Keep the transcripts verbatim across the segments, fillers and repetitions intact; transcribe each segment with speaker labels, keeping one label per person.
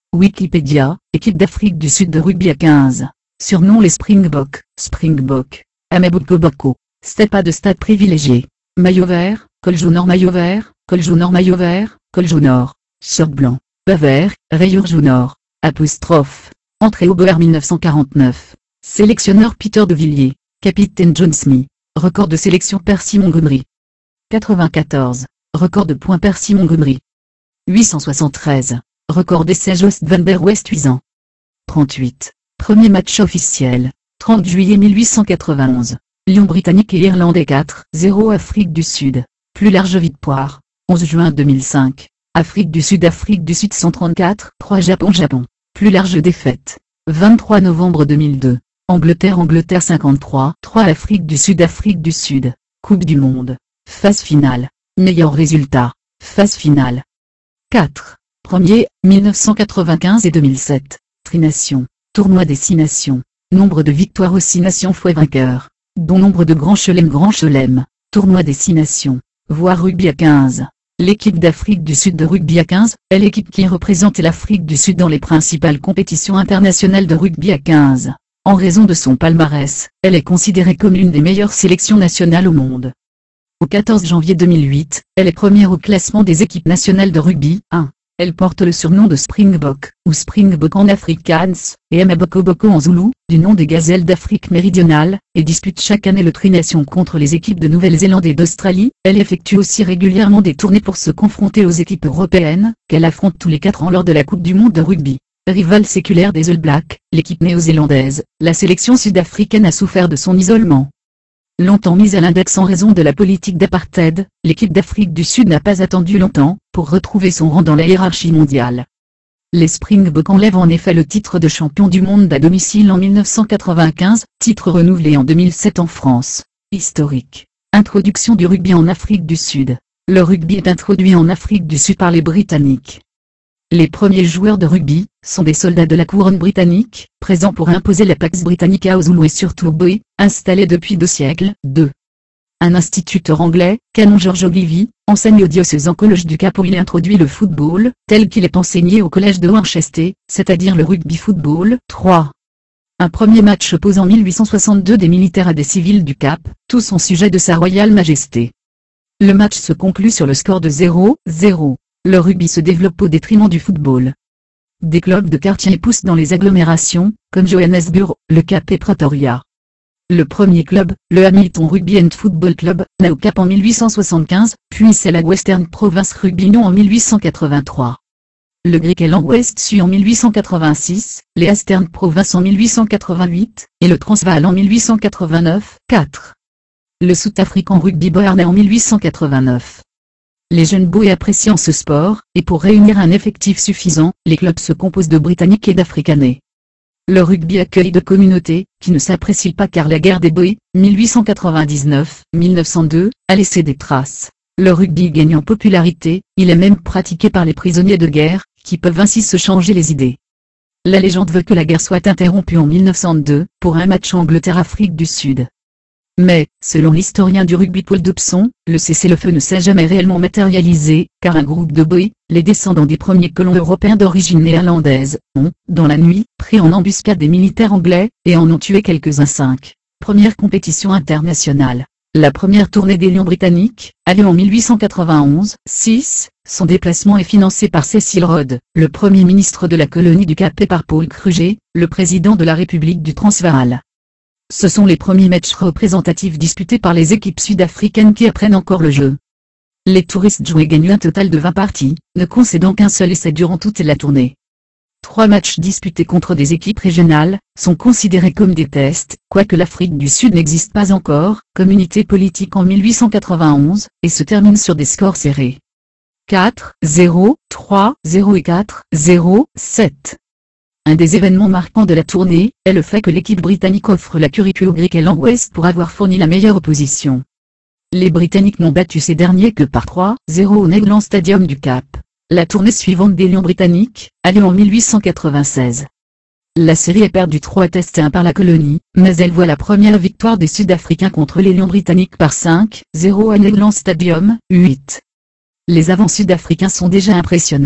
Speaker 1: Wikipédia, équipe d'Afrique du Sud de rugby à quinze. Surnom les Springboks, Springbok. Amaboko-Boko. Stade pas de stade privilégié. Maillot vert, col jaune or maillot vert, col jaune or maillot vert, col jaune or. Short blanc, bas vert, rayures jaune or. Apostrophe. Entrée au Boer mille neuf cent quarante-neuf. Sélectionneur Peter de Villiers. Capitaine John Smith. Record de sélection Percy Montgomery. quatre-vingt-quatorze. Record de points Percy Montgomery. huit cent soixante-treize. Record d'essai Jost van der Westhuizen. trente-huit. Premier match officiel. trente juillet mille huit cent quatre-vingt-onze. Lions britanniques et irlandais quatre zéro Afrique du Sud. Plus large victoire. onze juin deux mille cinq. Afrique du Sud Afrique du Sud cent trente-quatre trois Japon Japon. Plus large défaite. vingt-trois novembre deux mille deux. Angleterre Angleterre cinquante-trois trois Afrique du Sud Afrique du Sud. Coupe du Monde. Phase finale. Meilleur résultat. Phase finale. quatre. Premier, mille neuf cent quatre-vingt-quinze et deux mille sept. Trination. Tournoi des six nations. Nombre de victoires aux six nations fois vainqueurs. Dont nombre de Grand Chelem Grand Chelem. Tournoi des six nations. Voire rugby à quinze. L'équipe d'Afrique du Sud de rugby à quinze est l'équipe qui représente l'Afrique du Sud dans les principales compétitions internationales de rugby à quinze. En raison de son palmarès, elle est considérée comme l'une des meilleures sélections nationales au monde. Au quatorze janvier deux mille huit, elle est première au classement des équipes nationales de rugby un. Elle porte le surnom de Springbok, ou Springbok en Afrikaans, et Amaboko-Boko en Zoulou, du nom des gazelles d'Afrique méridionale, et dispute chaque année le Tri-Nation contre les équipes de Nouvelle-Zélande et d'Australie. Elle effectue aussi régulièrement des tournées pour se confronter aux équipes européennes, qu'elle affronte tous les quatre ans lors de la Coupe du Monde de rugby. Rivale séculaire des All Blacks, l'équipe néo-zélandaise, la sélection sud-africaine a souffert de son isolement. Longtemps mise à l'index en raison de la politique d'apartheid, l'équipe d'Afrique du Sud n'a pas attendu longtemps pour retrouver son rang dans la hiérarchie mondiale. Les Springboks enlèvent en effet le titre de champion du monde à domicile en mille neuf cent quatre-vingt-quinze, titre renouvelé en deux mille sept en France. Historique. Introduction du rugby en Afrique du Sud. Le rugby est introduit en Afrique du Sud par les Britanniques. Les premiers joueurs de rugby sont des soldats de la couronne britannique, présents pour imposer la Pax Britannica aux Zoulous et surtout aux Boé, installés depuis deux siècles. deux. Un instituteur anglais, Canon George Ogilvy, enseigne au diocèse en Collège du Cap où il introduit le football, tel qu'il est enseigné au collège de Worcester, c'est-à-dire le rugby football. trois. Un premier match oppose en mille huit cent soixante-deux des militaires à des civils du Cap, tous en sujet de sa royale majesté. Le match se conclut sur le score de zéro zéro. Le rugby se développe au détriment du football. Des clubs de quartier poussent dans les agglomérations, comme Johannesburg, le Cap et Pretoria. Le premier club, le Hamilton Rugby and Football Club, naît au Cap en mille huit cent soixante-quinze, puis c'est la Western Province Rugby Union en mille huit cent quatre-vingt-trois. Le Griqualand West suit en mille huit cent quatre-vingt-six, les Eastern Province en mille huit cent quatre-vingt-huit, et le Transvaal en mille huit cent quatre-vingt-neuf. quatre. Le South African Rugby Boer naît en mille huit cent quatre-vingt-neuf. Les jeunes Boé apprécient ce sport, et pour réunir un effectif suffisant, les clubs se composent de Britanniques et d'Africanais. Le rugby accueille deux communautés, qui ne s'apprécient pas car la guerre des Boé, mille huit cent quatre-vingt-dix-neuf à mille neuf cent deux, a laissé des traces. Le rugby gagne en popularité, il est même pratiqué par les prisonniers de guerre, qui peuvent ainsi se changer les idées. La légende veut que la guerre soit interrompue en mille neuf cent deux, pour un match Angleterre-Afrique du Sud. Mais, selon l'historien du rugby Paul Dobson, le cessez-le-feu ne s'est jamais réellement matérialisé, car un groupe de Boé, les descendants des premiers colons européens d'origine néerlandaise, ont, dans la nuit, pris en embuscade des militaires anglais, et en ont tué quelques-uns. cinq. Première compétition internationale. La première tournée des Lions britanniques, a lieu en mille huit cent quatre-vingt-onze. six. Son déplacement est financé par Cecil Rhodes, le premier ministre de la colonie du Cap et par Paul Kruger, le président de la République du Transvaal. Ce sont les premiers matchs représentatifs disputés par les équipes sud-africaines qui apprennent encore le jeu. Les touristes joués gagnent un total de vingt parties, ne concédant qu'un seul essai durant toute la tournée. Trois matchs disputés contre des équipes régionales sont considérés comme des tests, quoique l'Afrique du Sud n'existe pas encore comme unité politique en mille huit cent quatre-vingt-onze, et se terminent sur des scores serrés. quatre zéro, trois zéro et quatre zéro, sept. Un des événements marquants de la tournée est le fait que l'équipe britannique offre la curricule au Griqualand West pour avoir fourni la meilleure opposition. Les Britanniques n'ont battu ces derniers que par trois zéro au Nederland Stadium du Cap. La tournée suivante des Lions britanniques a lieu en mille huit cent quatre-vingt-seize. La série est perdue trois tests à un par la colonie, mais elle voit la première victoire des Sud-Africains contre les Lions britanniques par cinq zéro à Nederland Stadium, huit. Les avants sud-africains sont déjà impressionnants.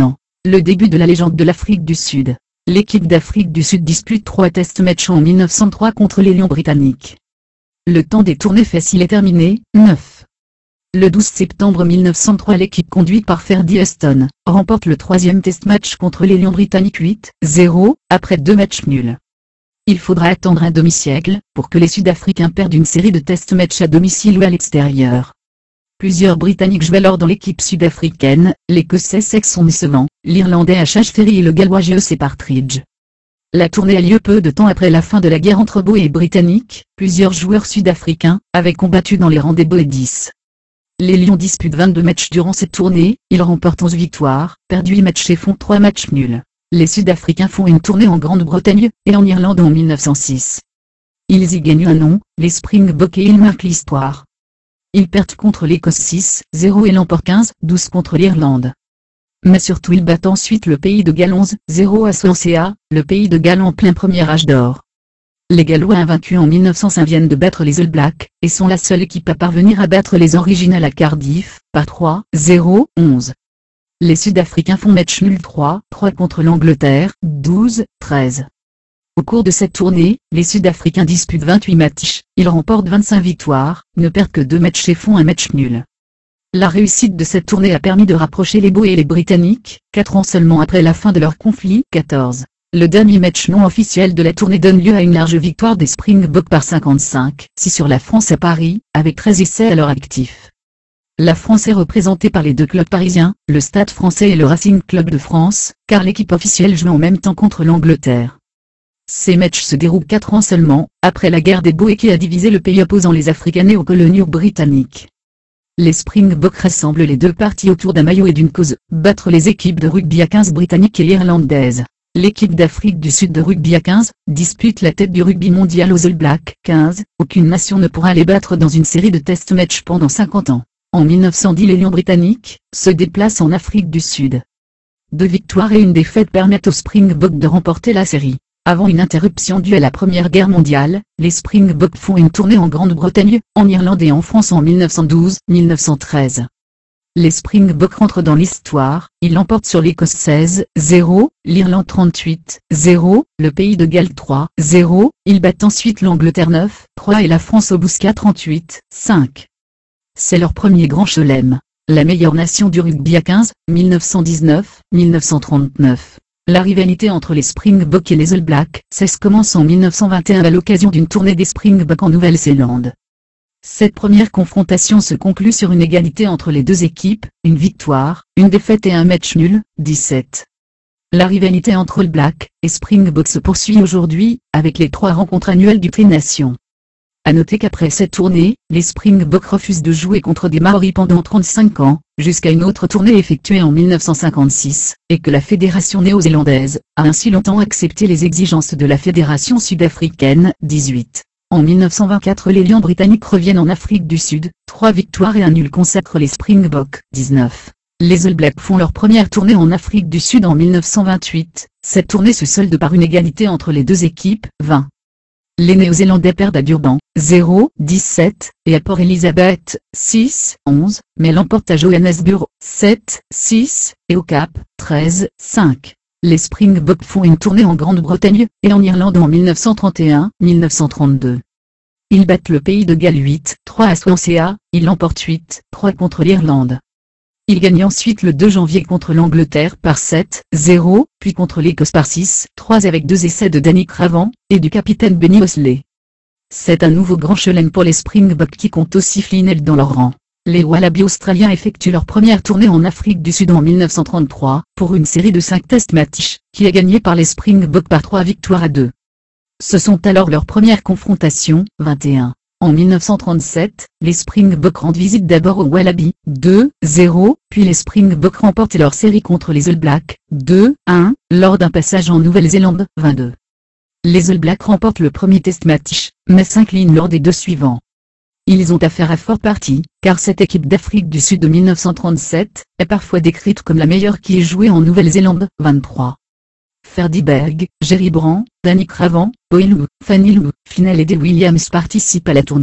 Speaker 1: Le début de la légende de l'Afrique du Sud. L'équipe d'Afrique du Sud dispute trois test matchs en mille neuf cent trois contre les Lions britanniques. Le temps des tournées faciles est terminé, neuf. Le douze septembre mille neuf cent trois, l'équipe conduite par Ferdy Huston remporte le troisième test match contre les Lions britanniques huit zéro, après deux matchs nuls. Il faudra attendre un demi-siècle pour que les Sud-Africains perdent une série de test matchs à domicile ou à l'extérieur. Plusieurs Britanniques jouent alors dans l'équipe sud-africaine, l'Écossais Sexton Savant, l'Irlandais H H Ferry et le Gallois J E C Partridge. La tournée a lieu peu de temps après la fin de la guerre entre Boers et Britanniques. Plusieurs joueurs sud-africains avaient combattu dans les rangs des Boers dix. Les Lions disputent vingt-deux matchs durant cette tournée, ils remportent onze victoires, perdent huit matchs et font trois matchs nuls. Les Sud-Africains font une tournée en Grande-Bretagne et en Irlande en mille neuf cent six. Ils y gagnent un nom, les Springboks, et ils marquent l'histoire. Ils perdent contre l'Écosse six zéro et l'emportent quinze douze contre l'Irlande. Mais surtout ils battent ensuite le pays de Galles onze zéro à Swansea, le pays de Galles en plein premier âge d'or. Les Gallois invaincus en mille neuf cent cinq viennent de battre les All Blacks, et sont la seule équipe à parvenir à battre les Originals à Cardiff, par trois zéro onze. Les Sud-Africains font match nul trois trois contre l'Angleterre, douze treize. Au cours de cette tournée, les Sud-Africains disputent vingt-huit matchs, ils remportent vingt-cinq victoires, ne perdent que deux matchs et font un match nul. La réussite de cette tournée a permis de rapprocher les Boers et les Britanniques, quatre ans seulement après la fin de leur conflit, quatorze. Le dernier match non officiel de la tournée donne lieu à une large victoire des Springboks par cinquante-cinq six sur la France à Paris, avec treize essais à leur actif. La France est représentée par les deux clubs parisiens, le Stade français et le Racing Club de France, car l'équipe officielle joue en même temps contre l'Angleterre. Ces matchs se déroulent quatre ans seulement, après la guerre des Boers qui a divisé le pays opposant les Afrikaners aux colonies britanniques. Les Springboks rassemblent les deux parties autour d'un maillot et d'une cause, battre les équipes de rugby à quinze britanniques et irlandaises. L'équipe d'Afrique du Sud de rugby à quinze dispute la tête du rugby mondial aux All Blacks quinze, aucune nation ne pourra les battre dans une série de test matchs pendant cinquante ans. En mille neuf cent dix, les Lions britanniques se déplacent en Afrique du Sud. Deux victoires et une défaite permettent aux Springboks de remporter la série. Avant une interruption due à la Première Guerre mondiale, les Springboks font une tournée en Grande-Bretagne, en Irlande et en France en mille neuf cent douze mille neuf cent treize. Les Springboks rentrent dans l'histoire, ils l'emportent sur l'Écosse seize zéro, l'Irlande trente-huit zéro, le pays de Galles trois zéro, ils battent ensuite l'Angleterre neuf trois et la France au Bouscat trente-huit cinq. C'est leur premier grand chelem. La meilleure nation du rugby à quinze, mille neuf cent dix-neuf mille neuf cent trente-neuf. La rivalité entre les Springboks et les All Blacks cesse commence en mille neuf cent vingt et un à l'occasion d'une tournée des Springboks en Nouvelle-Zélande. Cette première confrontation se conclut sur une égalité entre les deux équipes, une victoire, une défaite et un match nul, dix-sept. La rivalité entre All Blacks et Springboks se poursuit aujourd'hui, avec les trois rencontres annuelles du Tri-Nation. À noter qu'après cette tournée, les Springboks refusent de jouer contre des Maoris pendant trente-cinq ans, jusqu'à une autre tournée effectuée en mille neuf cent cinquante-six, et que la fédération néo-zélandaise a ainsi longtemps accepté les exigences de la fédération sud-africaine, dix-huit. En mille neuf cent vingt-quatre, les Lions britanniques reviennent en Afrique du Sud, trois victoires et un nul consacrent les Springboks, dix-neuf. Les All Blacks font leur première tournée en Afrique du Sud en mille neuf cent vingt-huit, cette tournée se solde par une égalité entre les deux équipes, vingt. Les Néo-Zélandais perdent à Durban, zéro dix-sept, et à Port Elizabeth, six onze, mais l'emportent à Johannesburg, sept six, et au Cap, treize cinq. Les Springboks font une tournée en Grande-Bretagne, et en Irlande en mille neuf cent trente et un mille neuf cent trente-deux. Ils battent le pays de Galles huit trois à Swansea, ils l'emportent huit trois contre l'Irlande. Ils gagnent ensuite le deux janvier contre l'Angleterre par sept zéro, puis contre l'Écosse par six trois avec deux essais de Danny Cravan, et du capitaine Benny Osley. C'est un nouveau grand chelem pour les Springboks qui comptent aussi Flynn dans leur rang. Les Wallabies australiens effectuent leur première tournée en Afrique du Sud en mille neuf cent trente-trois, pour une série de cinq test matchs, qui est gagnée par les Springboks par trois victoires à deux. Ce sont alors leurs premières confrontations, vingt et un. En mille neuf cent trente-sept, les Springboks rendent visite d'abord aux Wallabies, deux zéro, puis les Springboks remportent leur série contre les All Blacks, deux un, lors d'un passage en Nouvelle-Zélande, vingt-deux. Les All Blacks remportent le premier test match, mais s'inclinent lors des deux suivants. Ils ont affaire à fort parti, car cette équipe d'Afrique du Sud de mille neuf cent trente-sept est parfois décrite comme la meilleure qui ait joué en Nouvelle-Zélande, vingt-trois. Ferdy Berg, Jerry Brand, Danny Cravan, Boy Lou, Fanny Lou, Flynn et Dee Williams participent à la tournée.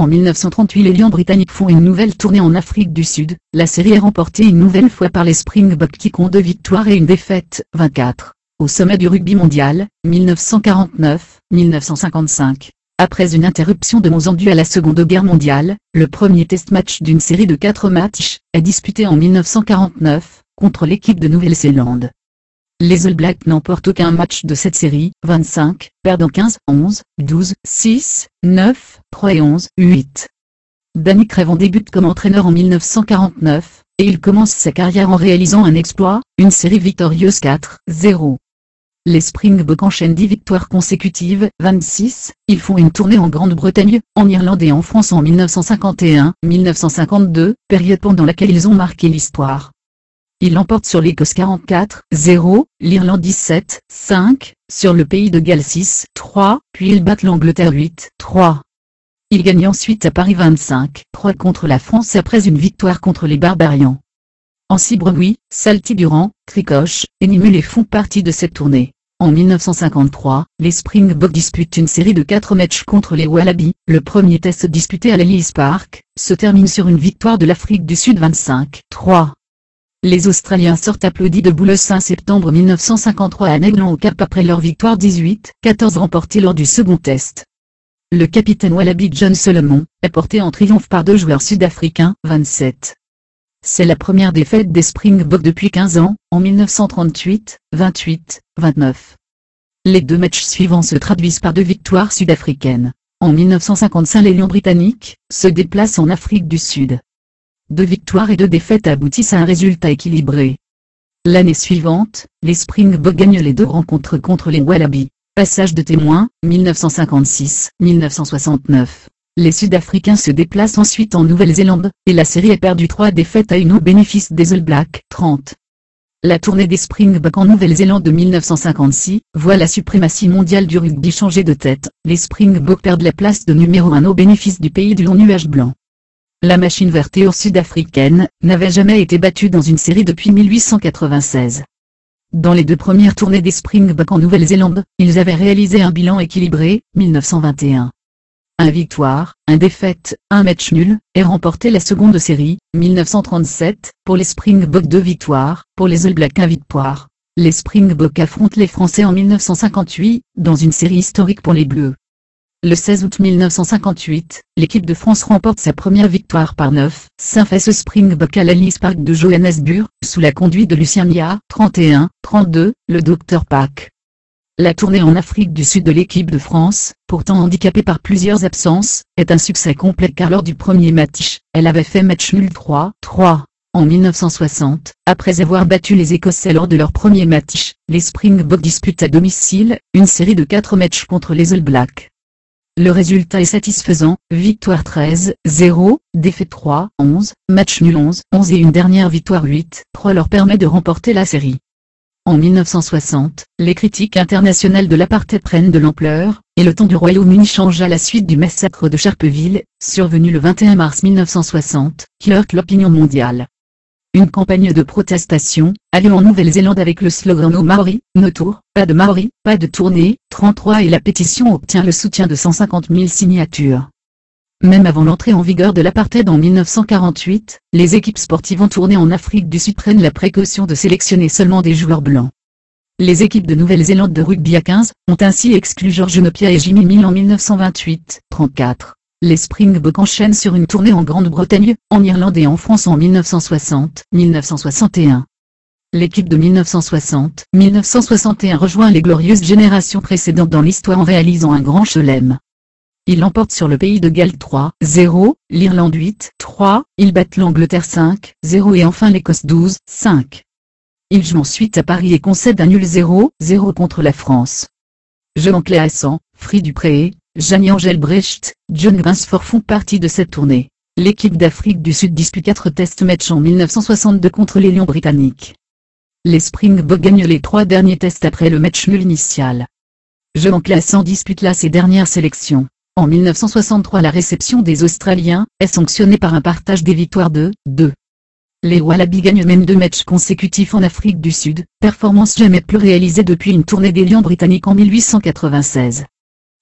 Speaker 1: En mille neuf cent trente-huit, les Lions britanniques font une nouvelle tournée en Afrique du Sud. La série est remportée une nouvelle fois par les Springboks qui comptent deux victoires et une défaite, vingt-quatre. Au sommet du rugby mondial, mille neuf cent quarante-neuf à mille neuf cent cinquante-cinq. Après une interruption de onze ans due à la Seconde Guerre mondiale, le premier test match d'une série de quatre matchs est disputé en mille neuf cent quarante-neuf, contre l'équipe de Nouvelle-Zélande. Les All Blacks n'emportent aucun match de cette série, vingt-cinq, perdant quinze, onze, douze, six, neuf, trois et onze, huit. Danny Craven débute comme entraîneur en mille neuf cent quarante-neuf, et il commence sa carrière en réalisant un exploit, une série victorieuse quatre zéro. Les Springboks enchaînent dix victoires consécutives, vingt-six, ils font une tournée en Grande-Bretagne, en Irlande et en France en mille neuf cent cinquante et un à mille neuf cent cinquante-deux, période pendant laquelle ils ont marqué l'histoire. Ils l'emportent sur l'Écosse quarante-quatre zéro, l'Irlande dix-sept cinq, sur le pays de Galles six trois, puis ils battent l'Angleterre huit trois. Ils gagnent ensuite à Paris vingt-cinq trois contre la France après une victoire contre les Barbarians. Ancy Brogui, Salty Durand, Tricoche et Nimulet font partie de cette tournée. En mille neuf cent cinquante-trois, les Springboks disputent une série de quatre matchs contre les Wallabies. Le premier test disputé à l'Ellis Park se termine sur une victoire de l'Afrique du Sud vingt-cinq trois. Les Australiens sortent applaudis debout le cinq septembre mille neuf cent cinquante-trois à Naglan au Cap après leur victoire dix-huit quatorze remportée lors du second test. Le capitaine Wallaby John Solomon est porté en triomphe par deux joueurs sud-africains, vingt-sept. C'est la première défaite des Springboks depuis quinze ans, en mille neuf cent trente-huit, vingt-huit, vingt-neuf. Les deux matchs suivants se traduisent par deux victoires sud-africaines. En mille neuf cent cinquante-cinq, les Lions britanniques se déplacent en Afrique du Sud. Deux victoires et deux défaites aboutissent à un résultat équilibré. L'année suivante, les Springboks gagnent les deux rencontres contre les Wallabies. Passage de témoin, mille neuf cent cinquante-six à mille neuf cent soixante-neuf. Les Sud-Africains se déplacent ensuite en Nouvelle-Zélande, et la série est perdue trois défaites à une au bénéfice des All Blacks, trente. La tournée des Springboks en Nouvelle-Zélande de mille neuf cent cinquante-six voit la suprématie mondiale du rugby changer de tête. Les Springboks perdent la place de numéro un au bénéfice du pays du long nuage blanc. La machine verte et or sud-africaine n'avait jamais été battue dans une série depuis mille huit cent quatre-vingt-seize. Dans les deux premières tournées des Springboks en Nouvelle-Zélande, ils avaient réalisé un bilan équilibré, mille neuf cent vingt et un. Un victoire, un défaite, un match nul, et remporté la seconde série, mille neuf cent trente-sept, pour les Springboks deux victoires, pour les All Blacks un victoire. Les Springboks affrontent les Français en mille neuf cent cinquante-huit, dans une série historique pour les Bleus. Le seize août mille neuf cent cinquante-huit, l'équipe de France remporte sa première victoire par neuf cinq face aux Springboks à l'Ellis Park de Johannesburg, sous la conduite de Lucien Mia, trente et un trente-deux, le docteur Pack. La tournée en Afrique du Sud de l'équipe de France, pourtant handicapée par plusieurs absences, est un succès complet car lors du premier match, elle avait fait match nul trois trois. En mille neuf cent soixante, après avoir battu les Écossais lors de leur premier match, les Springboks disputent à domicile une série de quatre matchs contre les All Blacks. Le résultat est satisfaisant, victoire treize zéro, défaite trois onze, match nul onze onze et une dernière victoire huit trois leur permet de remporter la série. En mille neuf cent soixante, les critiques internationales de l'apartheid prennent de l'ampleur, et le ton du Royaume-Uni change à la suite du massacre de Sharpeville, survenu le vingt et un mars mille neuf cent soixante, qui heurte l'opinion mondiale. Une campagne de protestation a lieu en Nouvelle-Zélande avec le slogan No Maori, No Tour, pas de Maori, pas de tournée, trente-trois et la pétition obtient le soutien de cent cinquante mille signatures. Même avant l'entrée en vigueur de l'apartheid en mille neuf cent quarante-huit, les équipes sportives en tournée en Afrique du Sud prennent la précaution de sélectionner seulement des joueurs blancs. Les équipes de Nouvelle-Zélande de rugby à quinze ont ainsi exclu George Nopia et Jimmy Mill en mille neuf cent vingt-huit trente-quatre. Les Springboks enchaînent sur une tournée en Grande-Bretagne, en Irlande et en France en mille neuf cent soixante à mille neuf cent soixante et un. L'équipe de mille neuf cent soixante à mille neuf cent soixante et un rejoint les glorieuses générations précédentes dans l'histoire en réalisant un grand chelem. Ils l'emportent sur le pays de Galles trois zéro, l'Irlande huit trois, ils battent l'Angleterre cinq zéro et enfin l'Écosse douze cinq. Ils jouent ensuite à Paris et concèdent un nul zéro zéro contre la France. Jean Cléassan, Free Dupré, Jeannie-Angèle Brecht, John Grinsford font partie de cette tournée. L'équipe d'Afrique du Sud dispute quatre test matchs en mille neuf cent soixante-deux contre les Lions britanniques. Les Springboks gagnent les trois derniers tests après le match nul initial. Jean Cléassan dispute là ses dernières sélections. En mille neuf cent soixante-trois, la réception des Australiens est sanctionnée par un partage des victoires de deux. Les Wallabies gagnent même deux matchs consécutifs en Afrique du Sud, performance jamais plus réalisée depuis une tournée des Lions britanniques en mille huit cent quatre-vingt-seize.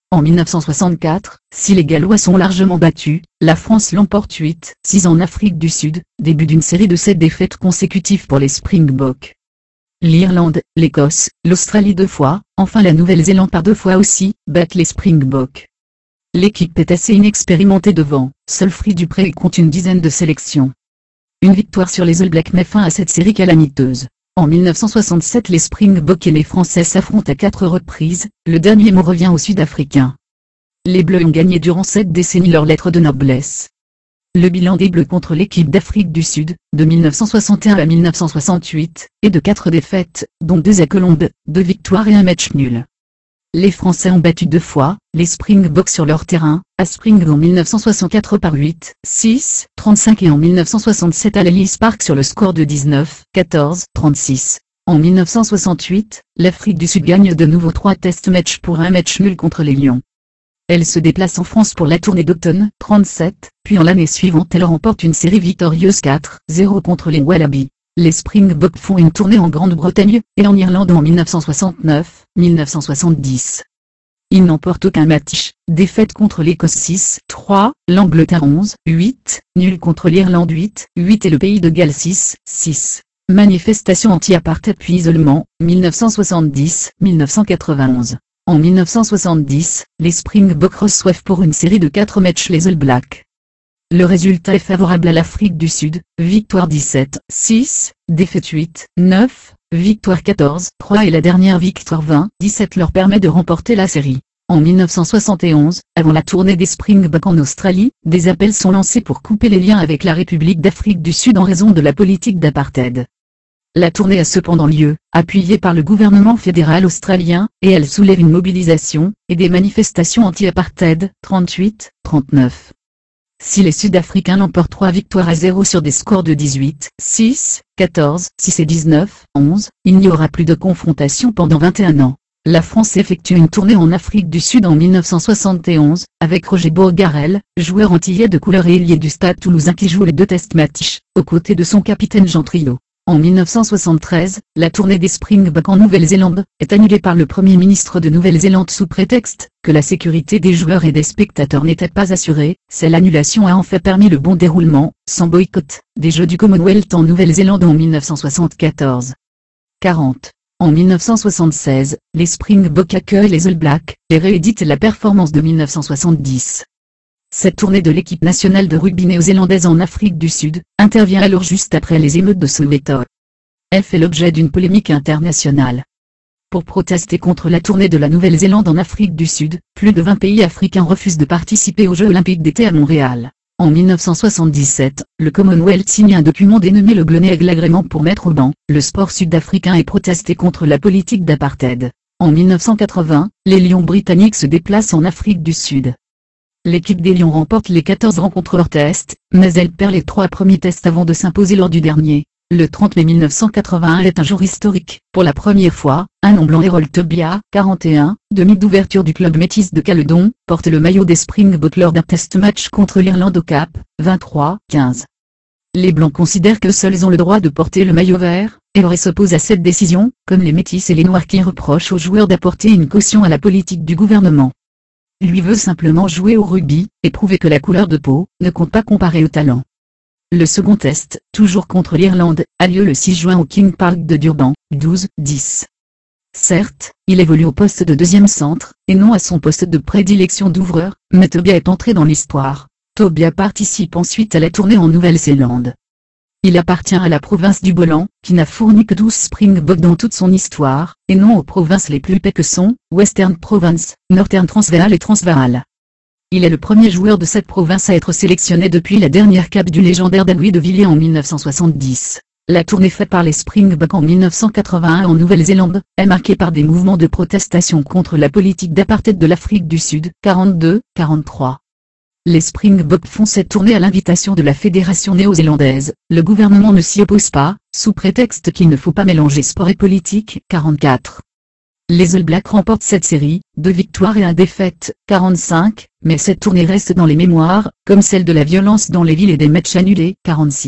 Speaker 1: En mille neuf cent soixante-quatre, si les Gallois sont largement battus, la France l'emporte huit six en Afrique du Sud, début d'une série de sept défaites consécutives pour les Springboks. L'Irlande, l'Écosse, l'Australie deux fois, enfin la Nouvelle-Zélande par deux fois aussi, battent les Springboks. L'équipe est assez inexpérimentée devant, seul Free Dupré compte une dizaine de sélections. Une victoire sur les All Blacks met fin à cette série calamiteuse. En mille neuf cent soixante-sept, les Springboks et les Français s'affrontent à quatre reprises, le dernier mot revient aux Sud-Africains. Les Bleus ont gagné durant sept décennies leur lettre de noblesse. Le bilan des Bleus contre l'équipe d'Afrique du Sud, de mille neuf cent soixante et un à mille neuf cent soixante-huit, est de quatre défaites, dont deux à Colombe, deux victoires et un match nul. Les Français ont battu deux fois, les Springboks sur leur terrain, à Spring en mille neuf cent soixante-quatre par huit six, trente-cinq et en mille neuf cent soixante-sept à l'Ellis Park sur le score de dix-neuf quatorze, trente-six. En mille neuf cent soixante-huit, l'Afrique du Sud gagne de nouveau trois test matchs pour un match nul contre les Lions. Elle se déplace en France pour la tournée d'automne trente-sept, puis en l'année suivante elle remporte une série victorieuse quatre zéro contre les Wallabies. Les Springboks font une tournée en Grande-Bretagne, et en Irlande en mille neuf cent soixante-neuf mille neuf cent soixante-dix. Ils n'emportent aucun match, défaite contre l'Écosse six trois, l'Angleterre onze huit, nul contre l'Irlande huit huit et le Pays de Galles six six. Manifestation anti-apartheid puis isolement, mille neuf cent soixante-dix mille neuf cent quatre-vingt-onze. En mille neuf cent soixante-dix, les Springboks reçoivent pour une série de quatre matchs les All Blacks. Le résultat est favorable à l'Afrique du Sud, victoire dix-sept six, défaite huit neuf, victoire quatorze trois et la dernière victoire vingt dix-sept leur permet de remporter la série. En mille neuf cent soixante et onze, avant la tournée des Springboks en Australie, des appels sont lancés pour couper les liens avec la République d'Afrique du Sud en raison de la politique d'apartheid. La tournée a cependant lieu, appuyée par le gouvernement fédéral australien, et elle soulève une mobilisation, et des manifestations anti-apartheid, trente-huit trente-neuf. Si les Sud-Africains l'emportent trois victoires à zéro sur des scores de dix-huit six, quatorze six et dix-neuf onze, il n'y aura plus de confrontation pendant vingt et un ans. La France effectue une tournée en Afrique du Sud en mille neuf cent soixante et onze, avec Roger Bourgarel, joueur antillais de couleur et ailier du Stade Toulousain qui joue les deux test matchs, aux côtés de son capitaine Jean Triot. En mille neuf cent soixante-treize, la tournée des Springboks en Nouvelle-Zélande est annulée par le Premier ministre de Nouvelle-Zélande sous prétexte que la sécurité des joueurs et des spectateurs n'était pas assurée. Cette annulation a en fait permis le bon déroulement, sans boycott, des Jeux du Commonwealth en Nouvelle-Zélande en mille neuf cent soixante-quatorze. quarante. En mille neuf cent soixante-seize, les Springboks accueillent les All Blacks et rééditent la performance de mille neuf cent soixante-dix. Cette tournée de l'équipe nationale de rugby néo-zélandaise en Afrique du Sud intervient alors juste après les émeutes de Soweto. Elle fait l'objet d'une polémique internationale. Pour protester contre la tournée de la Nouvelle-Zélande en Afrique du Sud, plus de vingt pays africains refusent de participer aux Jeux olympiques d'été à Montréal. En mille neuf cent soixante-dix-sept, le Commonwealth signe un document dénommé le Global Agreement pour mettre au ban le sport sud-africain et protester contre la politique d'apartheid. En mille neuf cent quatre-vingts, les Lions britanniques se déplacent en Afrique du Sud. L'équipe des Lions remporte les quatorze rencontres hors test, mais elle perd les trois premiers tests avant de s'imposer lors du dernier. Le trente mai mille neuf cent quatre-vingt-un est un jour historique. Pour la première fois, un nom blanc Errol Tobia, quarante et un, demi d'ouverture du club métis de Caledon, porte le maillot des Springboks lors d'un test match contre l'Irlande au Cap, vingt-trois quinze. Les Blancs considèrent que seuls ont le droit de porter le maillot vert, et leur s'oppose à cette décision, comme les Métis et les Noirs qui reprochent aux joueurs d'apporter une caution à la politique du gouvernement. Lui veut simplement jouer au rugby, et prouver que la couleur de peau ne compte pas comparé au talent. Le second test, toujours contre l'Irlande, a lieu le six juin au King Park de Durban, douze dix. Certes, il évolue au poste de deuxième centre, et non à son poste de prédilection d'ouvreur, mais Tobia est entré dans l'histoire. Tobia participe ensuite à la tournée en Nouvelle-Zélande. Il appartient à la province du Boland, qui n'a fourni que douze Springboks dans toute son histoire, et non aux provinces les plus épais que sont Western Province, Northern Transvaal et Transvaal. Il est le premier joueur de cette province à être sélectionné depuis la dernière cape du légendaire Dan Louis de Villiers en mille neuf cent soixante-dix. La tournée faite par les Springboks en mille neuf cent quatre-vingt-un en Nouvelle-Zélande est marquée par des mouvements de protestation contre la politique d'apartheid de l'Afrique du Sud, quarante-deux quarante-trois. Les Springboks font cette tournée à l'invitation de la fédération néo-zélandaise. Le gouvernement ne s'y oppose pas, sous prétexte qu'il ne faut pas mélanger sport et politique, quarante-quatre. Les All Blacks remportent cette série, deux victoires et un défaite, quarante-cinq, mais cette tournée reste dans les mémoires, comme celle de la violence dans les villes et des matchs annulés, quarante-six.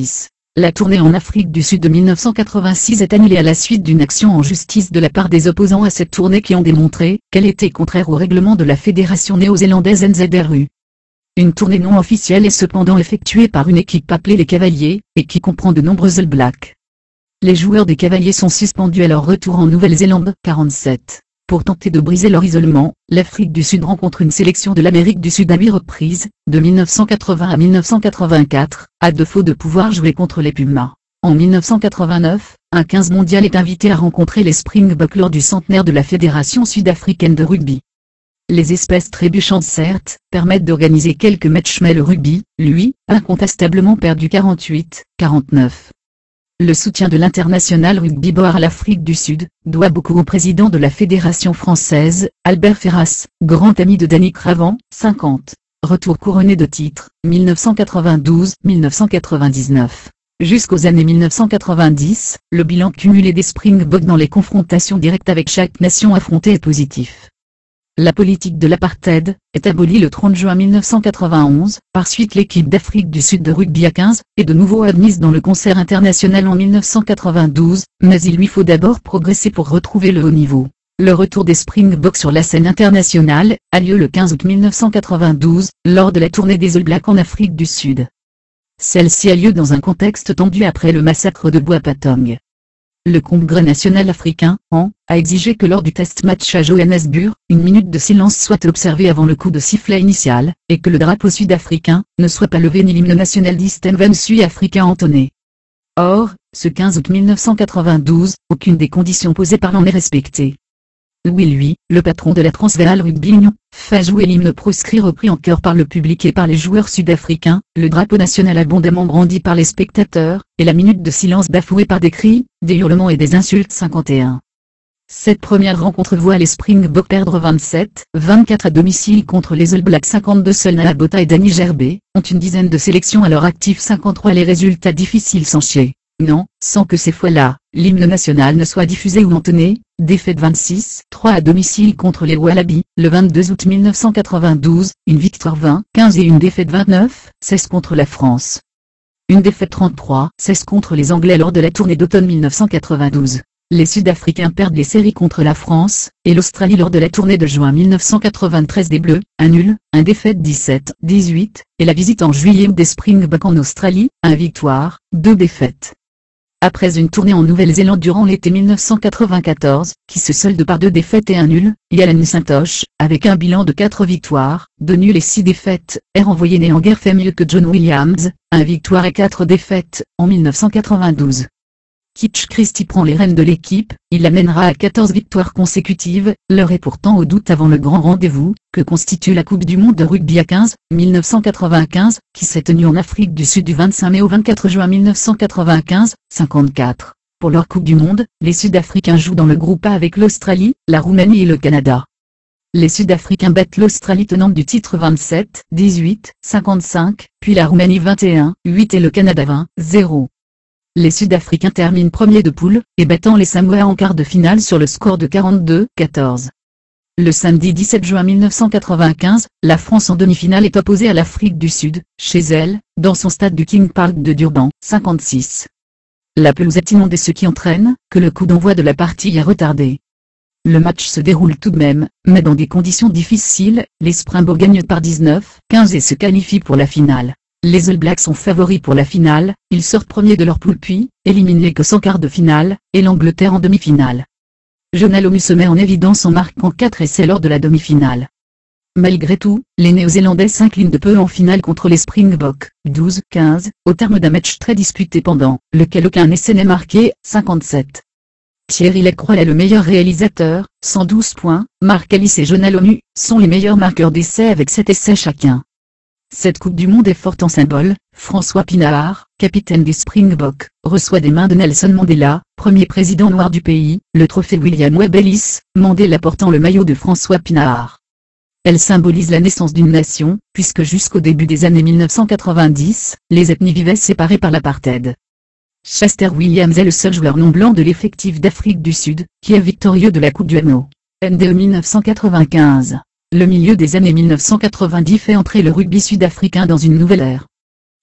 Speaker 1: La tournée en Afrique du Sud de mille neuf cent quatre-vingt-six est annulée à la suite d'une action en justice de la part des opposants à cette tournée qui ont démontré qu'elle était contraire au règlement de la fédération néo-zélandaise N Z R U. Une tournée non officielle est cependant effectuée par une équipe appelée les Cavaliers, et qui comprend de nombreux All Blacks. Les joueurs des Cavaliers sont suspendus à leur retour en Nouvelle-Zélande. quarante-sept. Pour tenter de briser leur isolement, l'Afrique du Sud rencontre une sélection de l'Amérique du Sud à huit reprises, de mille neuf cent quatre-vingts à mille neuf cent quatre-vingt-quatre, à défaut de pouvoir jouer contre les Pumas. En mille neuf cent quatre-vingt-neuf, un quinze mondial est invité à rencontrer les Springboks lors du centenaire de la Fédération sud-africaine de rugby. Les espèces trébuchantes certes, permettent d'organiser quelques matchs mais le rugby, lui, a incontestablement perdu quarante-huit à quarante-neuf. Le soutien de l'International Rugby Board à l'Afrique du Sud, doit beaucoup au président de la Fédération française, Albert Ferras, grand ami de Danny Cravant, cinquante. Retour couronné de titres, mille neuf cent quatre-vingt-douze à mille neuf cent quatre-vingt-dix-neuf. Jusqu'aux années mille neuf cent quatre-vingt-dix, le bilan cumulé des Springboks dans les confrontations directes avec chaque nation affrontée est positif. La politique de l'apartheid est abolie le trente juin mille neuf cent quatre-vingt-onze, par suite l'équipe d'Afrique du Sud de rugby à quinze est de nouveau admise dans le concert international en mille neuf cent quatre-vingt-douze, mais il lui faut d'abord progresser pour retrouver le haut niveau. Le retour des Springboks sur la scène internationale a lieu le quinze août mille neuf cent quatre-vingt-douze, lors de la tournée des All Blacks en Afrique du Sud. Celle-ci a lieu dans un contexte tendu après le massacre de Boipatong. Le Congrès national africain, en, a exigé que lors du test match à Johannesburg, une minute de silence soit observée avant le coup de sifflet initial, et que le drapeau sud-africain ne soit pas levé ni l'hymne national d'Eastern sud-africain entonné. Or, ce quinze août mille neuf cent quatre-vingt-douze, aucune des conditions posées par l'an n'est respectée. Louis lui, le patron de la Transvaal Rugby Union, fait jouer l'hymne proscrit repris en chœur par le public et par les joueurs sud-africains, le drapeau national abondamment brandi par les spectateurs, et la minute de silence bafouée par des cris, des hurlements et des insultes. cinquante et un. Cette première rencontre voit les Springboks perdre vingt-sept à vingt-quatre à domicile contre les All Blacks. cinquante-deux Seuls Nana Botha et Danny Gerbet ont une dizaine de sélections à leur actif. cinquante-trois Les résultats difficiles sans chier. Non, sans que ces fois-là, l'hymne national ne soit diffusé ou entonné. Défaite vingt-six à trois à domicile contre les Wallabies, le vingt-deux août mille neuf cent quatre-vingt-douze, une victoire vingt à quinze et une défaite vingt-neuf à seize contre la France. Une défaite trente-trois à seize contre les Anglais lors de la tournée d'automne mille neuf cent quatre-vingt-douze. Les Sud-Africains perdent les séries contre la France et l'Australie lors de la tournée de juin mille neuf cent quatre-vingt-treize des Bleus, un nul, un défaite dix-sept à dix-huit, et la visite en juillet des Springboks en Australie, un victoire, deux défaites. Après une tournée en Nouvelle-Zélande durant l'été mille neuf cent quatre-vingt-quatorze, qui se solde par deux défaites et un nul, Yalan Saintoche, avec un bilan de quatre victoires, deux nuls et six défaites, est renvoyé né en guerre fait mieux que John Williams, un victoire et quatre défaites, en mille neuf cent quatre-vingt-douze. Kitch Christie prend les rênes de l'équipe, il l'amènera à quatorze victoires consécutives, l'heure est pourtant au doute avant le grand rendez-vous, que constitue la Coupe du Monde de rugby à quinze, mille neuf cent quatre-vingt-quinze, qui s'est tenue en Afrique du Sud du vingt-cinq mai au vingt-quatre juin mille neuf cent quatre-vingt-quinze, cinquante-quatre. Pour leur Coupe du Monde, les Sud-Africains jouent dans le groupe A avec l'Australie, la Roumanie et le Canada. Les Sud-Africains battent l'Australie tenante du titre vingt-sept à dix-huit, cinquante-cinq, puis la Roumanie vingt et un à huit et le Canada vingt à zéro. Les Sud-Africains terminent premiers de poule, et battant les Samoa en quart de finale sur le score de quarante-deux à quatorze. Le samedi dix-sept juin mille neuf cent quatre-vingt-quinze, la France en demi-finale est opposée à l'Afrique du Sud, chez elle, dans son stade du King Park de Durban, cinquante-six. La pelouse est inondée, ce qui entraîne que le coup d'envoi de la partie est retardé. Le match se déroule tout de même, mais dans des conditions difficiles, les Springboks gagnent par dix-neuf à quinze et se qualifient pour la finale. Les All Blacks sont favoris pour la finale, ils sortent premiers de leur poule puis, éliminent l'Écosse en quart de finale, et l'Angleterre en demi-finale. Jonah Lomu se met en évidence en marquant quatre essais lors de la demi-finale. Malgré tout, les Néo-Zélandais s'inclinent de peu en finale contre les Springboks, douze à quinze, au terme d'un match très disputé pendant lequel aucun essai n'est marqué, cinquante-sept. Thierry Lacroix est le meilleur réalisateur, cent douze points, Mark Ellis et Jonah Lomu sont les meilleurs marqueurs d'essais avec sept essais chacun. Cette Coupe du Monde est forte en symbole. François Pinaar, capitaine des Springboks, reçoit des mains de Nelson Mandela, premier président noir du pays, le trophée William Webb Ellis, Mandela portant le maillot de François Pinaar. Elle symbolise la naissance d'une nation, puisque jusqu'au début des années mille neuf cent quatre-vingt-dix, les ethnies vivaient séparées par l'apartheid. Chester Williams est le seul joueur non blanc de l'effectif d'Afrique du Sud, qui est victorieux de la Coupe du M O N D mille neuf cent quatre-vingt-quinze. Le milieu des années mille neuf cent quatre-vingt-dix fait entrer le rugby sud-africain dans une nouvelle ère.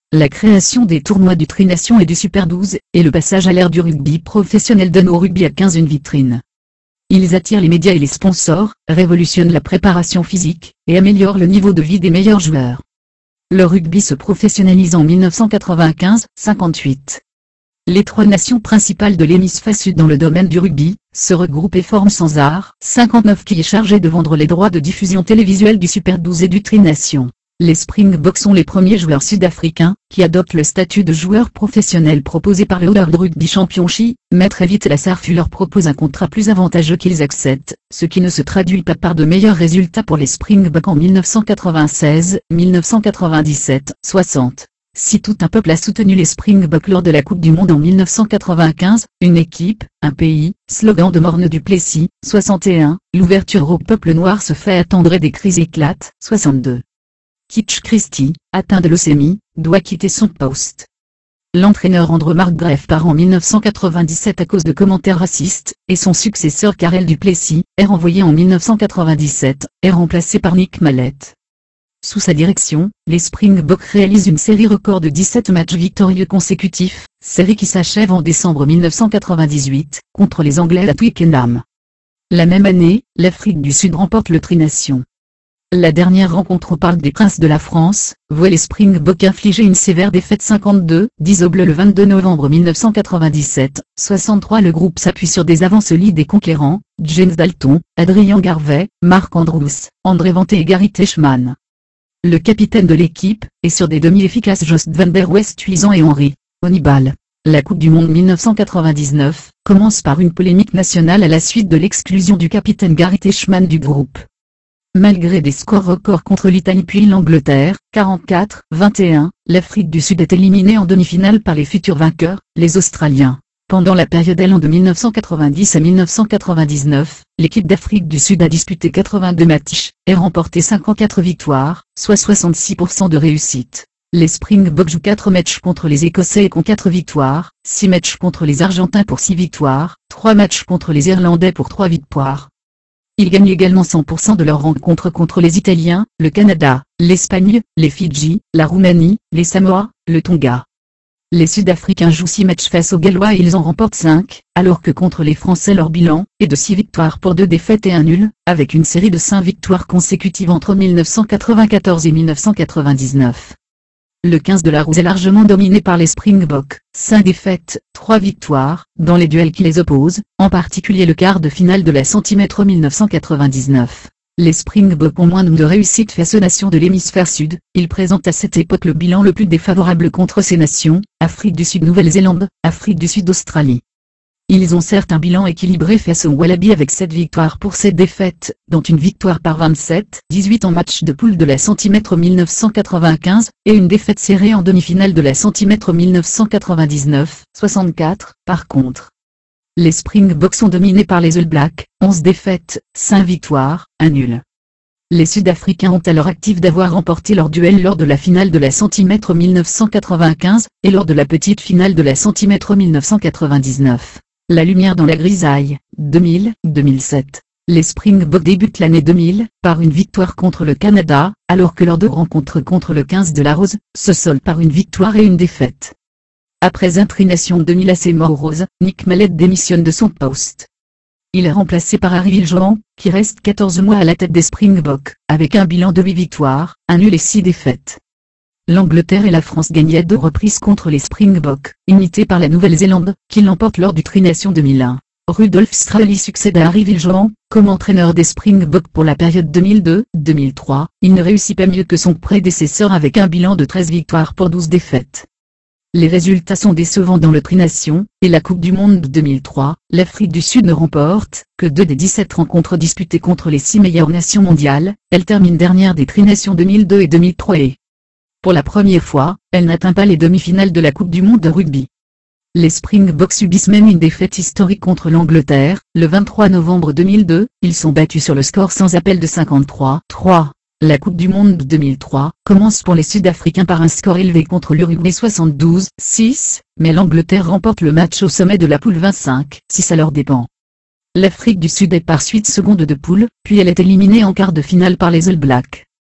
Speaker 1: La création des tournois du Tri-Nations et du Super douze, et le passage à l'ère du rugby professionnel donnent au rugby à quinze une vitrine. Ils attirent les médias et les sponsors, révolutionnent la préparation physique, et améliorent le niveau de vie des meilleurs joueurs. Le rugby se professionnalise en mille neuf cent quatre-vingt-quinze cinquante-huit. Les trois nations principales de l'hémisphère sud dans le domaine du rugby, se regroupent et forment sans art cinquante-neuf qui est chargé de vendre les droits de diffusion télévisuelle du Super douze et du Tri-Nations. Les Springboks sont les premiers joueurs sud-africains qui adoptent le statut de joueur professionnel proposé par le World Rugby Championship, mais très vite la S A R F U leur propose un contrat plus avantageux qu'ils acceptent, ce qui ne se traduit pas par de meilleurs résultats pour les Springboks en mille neuf cent quatre-vingt-seize, mille neuf cent quatre-vingt-dix-sept, soixante. Si tout un peuple a soutenu les Springboks lors de la Coupe du Monde en mille neuf cent quatre-vingt-quinze, une équipe, un pays, slogan de Morne du Plessis, soixante et un, l'ouverture au peuple noir se fait attendre et des cris éclatent, soixante-deux. Kitch Christie, atteint de leucémie, doit quitter son poste. L'entraîneur Andrew Markgrave part en mille neuf cent quatre-vingt-dix-sept à cause de commentaires racistes, et son successeur Karel du Plessis, est renvoyé en mille neuf cent quatre-vingt-dix-sept, est remplacé par Nick Mallett. Sous sa direction, les Springboks réalisent une série record de dix-sept matchs victorieux consécutifs, série qui s'achève en décembre mille neuf cent quatre-vingt-dix-huit, contre les Anglais à Twickenham. La même année, l'Afrique du Sud remporte le Tri-Nations. La dernière rencontre au Parc des Princes de la France, voit les Springboks infliger une sévère défaite cinquante-deux dix au Bleu le vingt-deux novembre mille neuf cent quatre-vingt-dix-sept, soixante-trois. Le groupe s'appuie sur des avants solides et conquérants, James Dalton, Adrian Garvey, Mark Andrews, André Vanté et Gary Teichmann. Le capitaine de l'équipe, est sur des demi-efficaces Jost van der Westhuizen et Henri Hannibal. La Coupe du Monde mille neuf cent quatre-vingt-dix-neuf commence par une polémique nationale à la suite de l'exclusion du capitaine Gary Teichmann du groupe. Malgré des scores records contre l'Italie puis l'Angleterre, quarante-quatre à vingt et un, l'Afrique du Sud est éliminée en demi-finale par les futurs vainqueurs, les Australiens. Pendant la période allant de mille neuf cent quatre-vingt-dix à mille neuf cent quatre-vingt-dix-neuf, l'équipe d'Afrique du Sud a disputé quatre-vingt-deux matchs, et remporté cinquante-quatre victoires, soit soixante-six pour cent de réussite. Les Springboks jouent quatre matchs contre les Écossais et ont quatre victoires, six matchs contre les Argentins pour six victoires, trois matchs contre les Irlandais pour trois victoires. Ils gagnent également cent pour cent de leurs rencontres contre les Italiens, le Canada, l'Espagne, les Fidji, la Roumanie, les Samoa, le Tonga. Les Sud-Africains jouent six matchs face aux Gallois et ils en remportent cinq, alors que contre les Français leur bilan est de six victoires pour deux défaites et un nul, avec une série de cinq victoires consécutives entre mille neuf cent quatre-vingt-quatorze et mille neuf cent quatre-vingt-dix-neuf. Le quinze de la Rose est largement dominé par les Springboks, cinq défaites, trois victoires, dans les duels qui les opposent, en particulier le quart de finale de la Centimètre mille neuf cent quatre-vingt-dix-neuf. Les Springboks ont moins de réussite face aux nations de l'hémisphère sud, ils présentent à cette époque le bilan le plus défavorable contre ces nations, Afrique du Sud Nouvelle-Zélande, Afrique du Sud Australie. Ils ont certes un bilan équilibré face aux Wallabies avec sept victoires pour sept défaites, dont une victoire par vingt-sept à dix-huit en match de poule de la Centimètre mille neuf cent quatre-vingt-quinze, et une défaite serrée en demi-finale de la Centimètre mille neuf cent quatre-vingt-dix-neuf, soixante-quatre, par contre. Les Springboks sont dominés par les All Blacks, onze défaites, cinq victoires, un nul. Les Sud-Africains ont à leur actif d'avoir remporté leur duel lors de la finale de la Centimètre mille neuf cent quatre-vingt-quinze, et lors de la petite finale de la Centimètre mille neuf cent quatre-vingt-dix-neuf. La lumière dans la grisaille, deux mille à deux mille sept. Les Springboks débutent l'année deux mille, par une victoire contre le Canada, alors que leurs deux rencontres contre le quinze de la Rose, se soldent par une victoire et une défaite. Après un Tri-Nations deux mille assez mort aux Roses, Nick Mallett démissionne de son poste. Il est remplacé par Harry Viljoen, qui reste quatorze mois à la tête des Springboks, avec un bilan de huit victoires, un nul et six défaites. L'Angleterre et la France gagnent à deux reprises contre les Springboks, imités par la Nouvelle-Zélande, qui l'emporte lors du Tri-Nations deux mille un. Rudolf Strali succède à Harry Viljoen, comme entraîneur des Springboks pour la période deux mille deux à deux mille trois, il ne réussit pas mieux que son prédécesseur avec un bilan de treize victoires pour douze défaites. Les résultats sont décevants dans le Tri-Nations, et la Coupe du Monde deux mille trois, l'Afrique du Sud ne remporte que deux des dix-sept rencontres disputées contre les six meilleures nations mondiales, elle termine dernière des Tri-Nations deux mille deux et deux mille trois et, pour la première fois, elle n'atteint pas les demi-finales de la Coupe du Monde de rugby. Les Springboks subissent même une défaite historique contre l'Angleterre, le vingt-trois novembre deux mille deux, ils sont battus sur le score sans appel de cinquante-trois à trois. La Coupe du Monde deux mille trois commence pour les Sud-Africains par un score élevé contre l'Uruguay soixante-douze à six, mais l'Angleterre remporte le match au sommet de la poule vingt-cinq à six à leur dépens. L'Afrique du Sud est par suite seconde de poule, puis elle est éliminée en quart de finale par les All Blacks.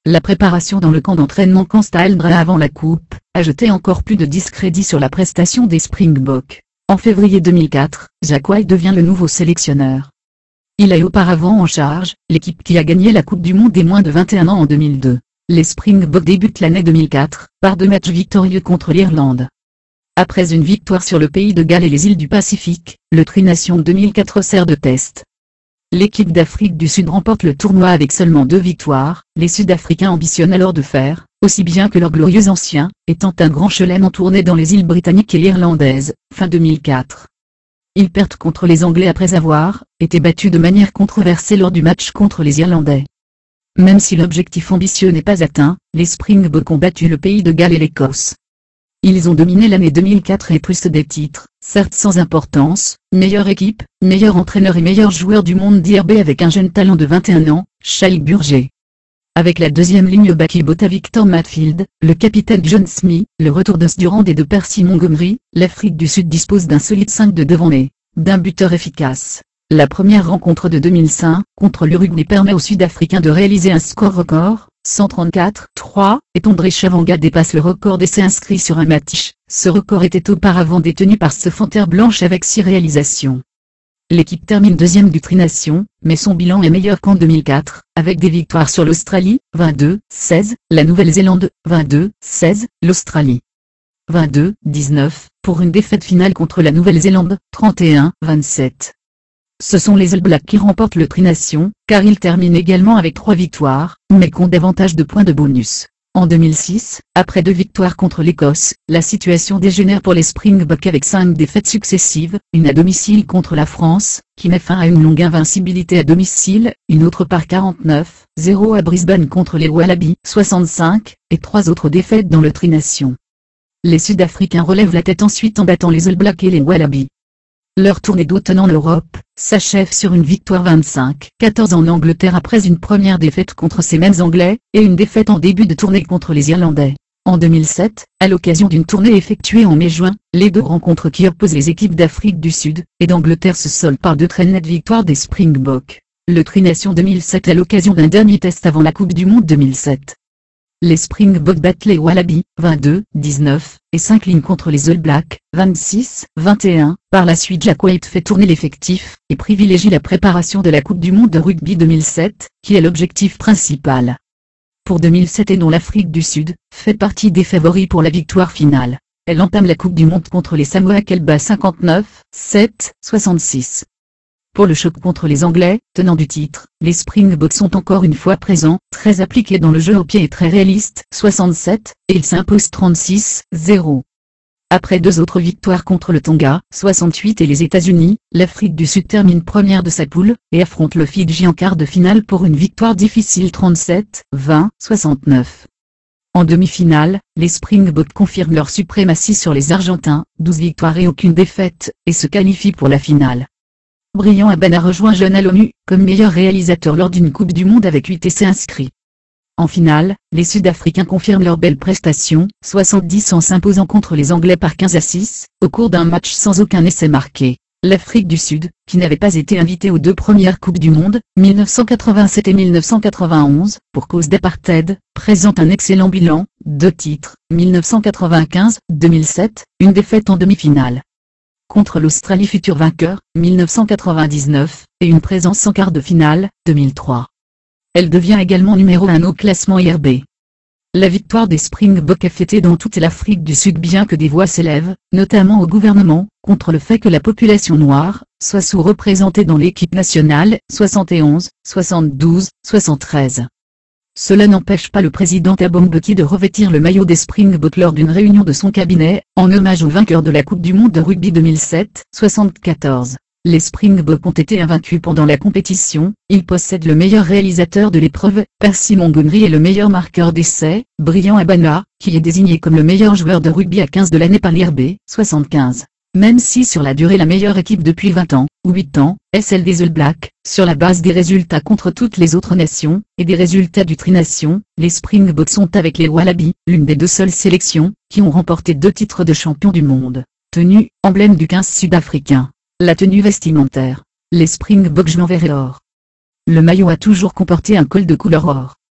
Speaker 1: La préparation dans le camp d'entraînement Consta Eldra avant la coupe, a jeté encore plus de discrédit sur la prestation des Springboks. En février deux mille quatre, Jack White devient le nouveau sélectionneur. Il a eu auparavant en charge l'équipe qui a gagné la Coupe du Monde des moins de vingt et un ans en deux mille deux. Les Springboks débutent l'année deux mille quatre, par deux matchs victorieux contre l'Irlande. Après une victoire sur le pays de Galles et les îles du Pacifique, le Tri Nations deux mille quatre sert de test. L'équipe d'Afrique du Sud remporte le tournoi avec seulement deux victoires. Les Sud-Africains ambitionnent alors de faire aussi bien que leurs glorieux anciens, étant un grand chelem en tournée dans les îles britanniques et irlandaises, fin deux mille quatre. Ils perdent contre les Anglais après avoir été battus de manière controversée lors du match contre les Irlandais. Même si l'objectif ambitieux n'est pas atteint, les Springboks ont battu le pays de Galles et l'Écosse. Ils ont dominé l'année deux mille quatre et plus des titres, certes sans importance, meilleure équipe, meilleur entraîneur et meilleur joueur du monde d'I R B avec un jeune talent de vingt et un ans, Shaik Burger. Avec la deuxième ligne Baki Botha Victor Matfield, le capitaine John Smith, le retour de Durand et de Percy Montgomery, l'Afrique du Sud dispose d'un solide cinq de devant mais d'un buteur efficace. La première rencontre de deux mille cinq, contre l'Uruguay permet aux Sud-Africains de réaliser un score record, cent trente-quatre à trois, et Tondré Chavanga dépasse le record d'essais inscrits sur un match. Ce record était auparavant détenu par ce Fanter Blanche avec six réalisations. L'équipe termine deuxième du Tri Nations, mais son bilan est meilleur qu'en deux mille quatre, avec des victoires sur l'Australie, vingt-deux à seize, la Nouvelle-Zélande, vingt-deux à seize, l'Australie, vingt-deux à dix-neuf, pour une défaite finale contre la Nouvelle-Zélande, trente et un à vingt-sept. Ce sont les All Blacks qui remportent le Tri Nations, car ils terminent également avec trois victoires, mais comptent davantage de points de bonus. En deux mille six, après deux victoires contre l'Écosse, la situation dégénère pour les Springboks avec cinq défaites successives, une à domicile contre la France, qui met fin à une longue invincibilité à domicile, une autre par quarante-neuf à zéro à Brisbane contre les Wallabies, soixante-cinq, et trois autres défaites dans le Tri Nations. Les Sud-Africains relèvent la tête ensuite en battant les All Blacks et les Wallabies. Leur tournée d'automne en Europe s'achève sur une victoire vingt-cinq à quatorze en Angleterre après une première défaite contre ces mêmes Anglais, et une défaite en début de tournée contre les Irlandais. En deux mille sept, à l'occasion d'une tournée effectuée en mai-juin, les deux rencontres qui opposent les équipes d'Afrique du Sud et d'Angleterre se soldent par deux très nettes victoires des Springboks. Le Tri Nations deux mille sept à l'occasion d'un dernier test avant la Coupe du Monde deux mille sept. Les Springboks battent les Wallabies, vingt-deux à dix-neuf, et s'inclinent contre les All Blacks, vingt-six à vingt et un. Par la suite Jack White fait tourner l'effectif, et privilégie la préparation de la Coupe du Monde de rugby deux mille sept, qui est l'objectif principal. Pour deux mille sept et dont l'Afrique du Sud fait partie des favoris pour la victoire finale. Elle entame la Coupe du Monde contre les Samoa qu'elle bat cinquante-neuf à sept, soixante-six. Pour le choc contre les Anglais, tenants du titre, les Springboks sont encore une fois présents, très appliqués dans le jeu au pied et très réalistes, soixante-sept, et ils s'imposent trente-six à zéro. Après deux autres victoires contre le Tonga, soixante-huit et les États-Unis, l'Afrique du Sud termine première de sa poule, et affronte le Fidji en quart de finale pour une victoire difficile trente-sept à vingt, soixante-neuf. En demi-finale, les Springboks confirment leur suprématie sur les Argentins, douze victoires et aucune défaite, et se qualifient pour la finale. Brian Habana rejoint John Alonu comme meilleur réalisateur lors d'une Coupe du Monde avec huit essais inscrits. En finale, les Sud-Africains confirment leur belle prestation, soixante-dix en s'imposant contre les Anglais par quinze à six, au cours d'un match sans aucun essai marqué. L'Afrique du Sud, qui n'avait pas été invitée aux deux premières Coupes du Monde, mille neuf cent quatre-vingt-sept et mille neuf cent quatre-vingt-onze, pour cause d'apartheid, présente un excellent bilan, deux titres, mille neuf cent quatre-vingt-quinze à deux mille sept, une défaite en demi-finale contre l'Australie futur vainqueur, mille neuf cent quatre-vingt-dix-neuf, et une présence en quart de finale, deux mille trois. Elle devient également numéro un au classement I R B. La victoire des Springboks est fêtée dans toute l'Afrique du Sud bien que des voix s'élèvent, notamment au gouvernement, contre le fait que la population noire soit sous-représentée dans l'équipe nationale, soixante et onze, soixante-douze, soixante-treize. Cela n'empêche pas le président Thabo Mbeki de revêtir le maillot des Springboks lors d'une réunion de son cabinet, en hommage au vainqueur de la Coupe du Monde de rugby deux mille sept, soixante-quatorze. Les Springboks ont été invaincus pendant la compétition, ils possèdent le meilleur réalisateur de l'épreuve, Percy Montgomery et le meilleur marqueur d'essai, Brian Habana, qui est désigné comme le meilleur joueur de rugby à quinze de l'année par l'I R B, soixante-quinze. Même si sur la durée la meilleure équipe depuis vingt ans, ou huit ans, est celle des All Blacks, sur la base des résultats contre toutes les autres nations, et des résultats du Tri Nations, les Springboks sont avec les Wallabies, l'une des deux seules sélections, qui ont remporté deux titres de champion du monde. Tenue, emblème du quinze sud-africain. La tenue vestimentaire. Les Springboks jouent en vert et or. Le maillot a toujours comporté un col de couleur or.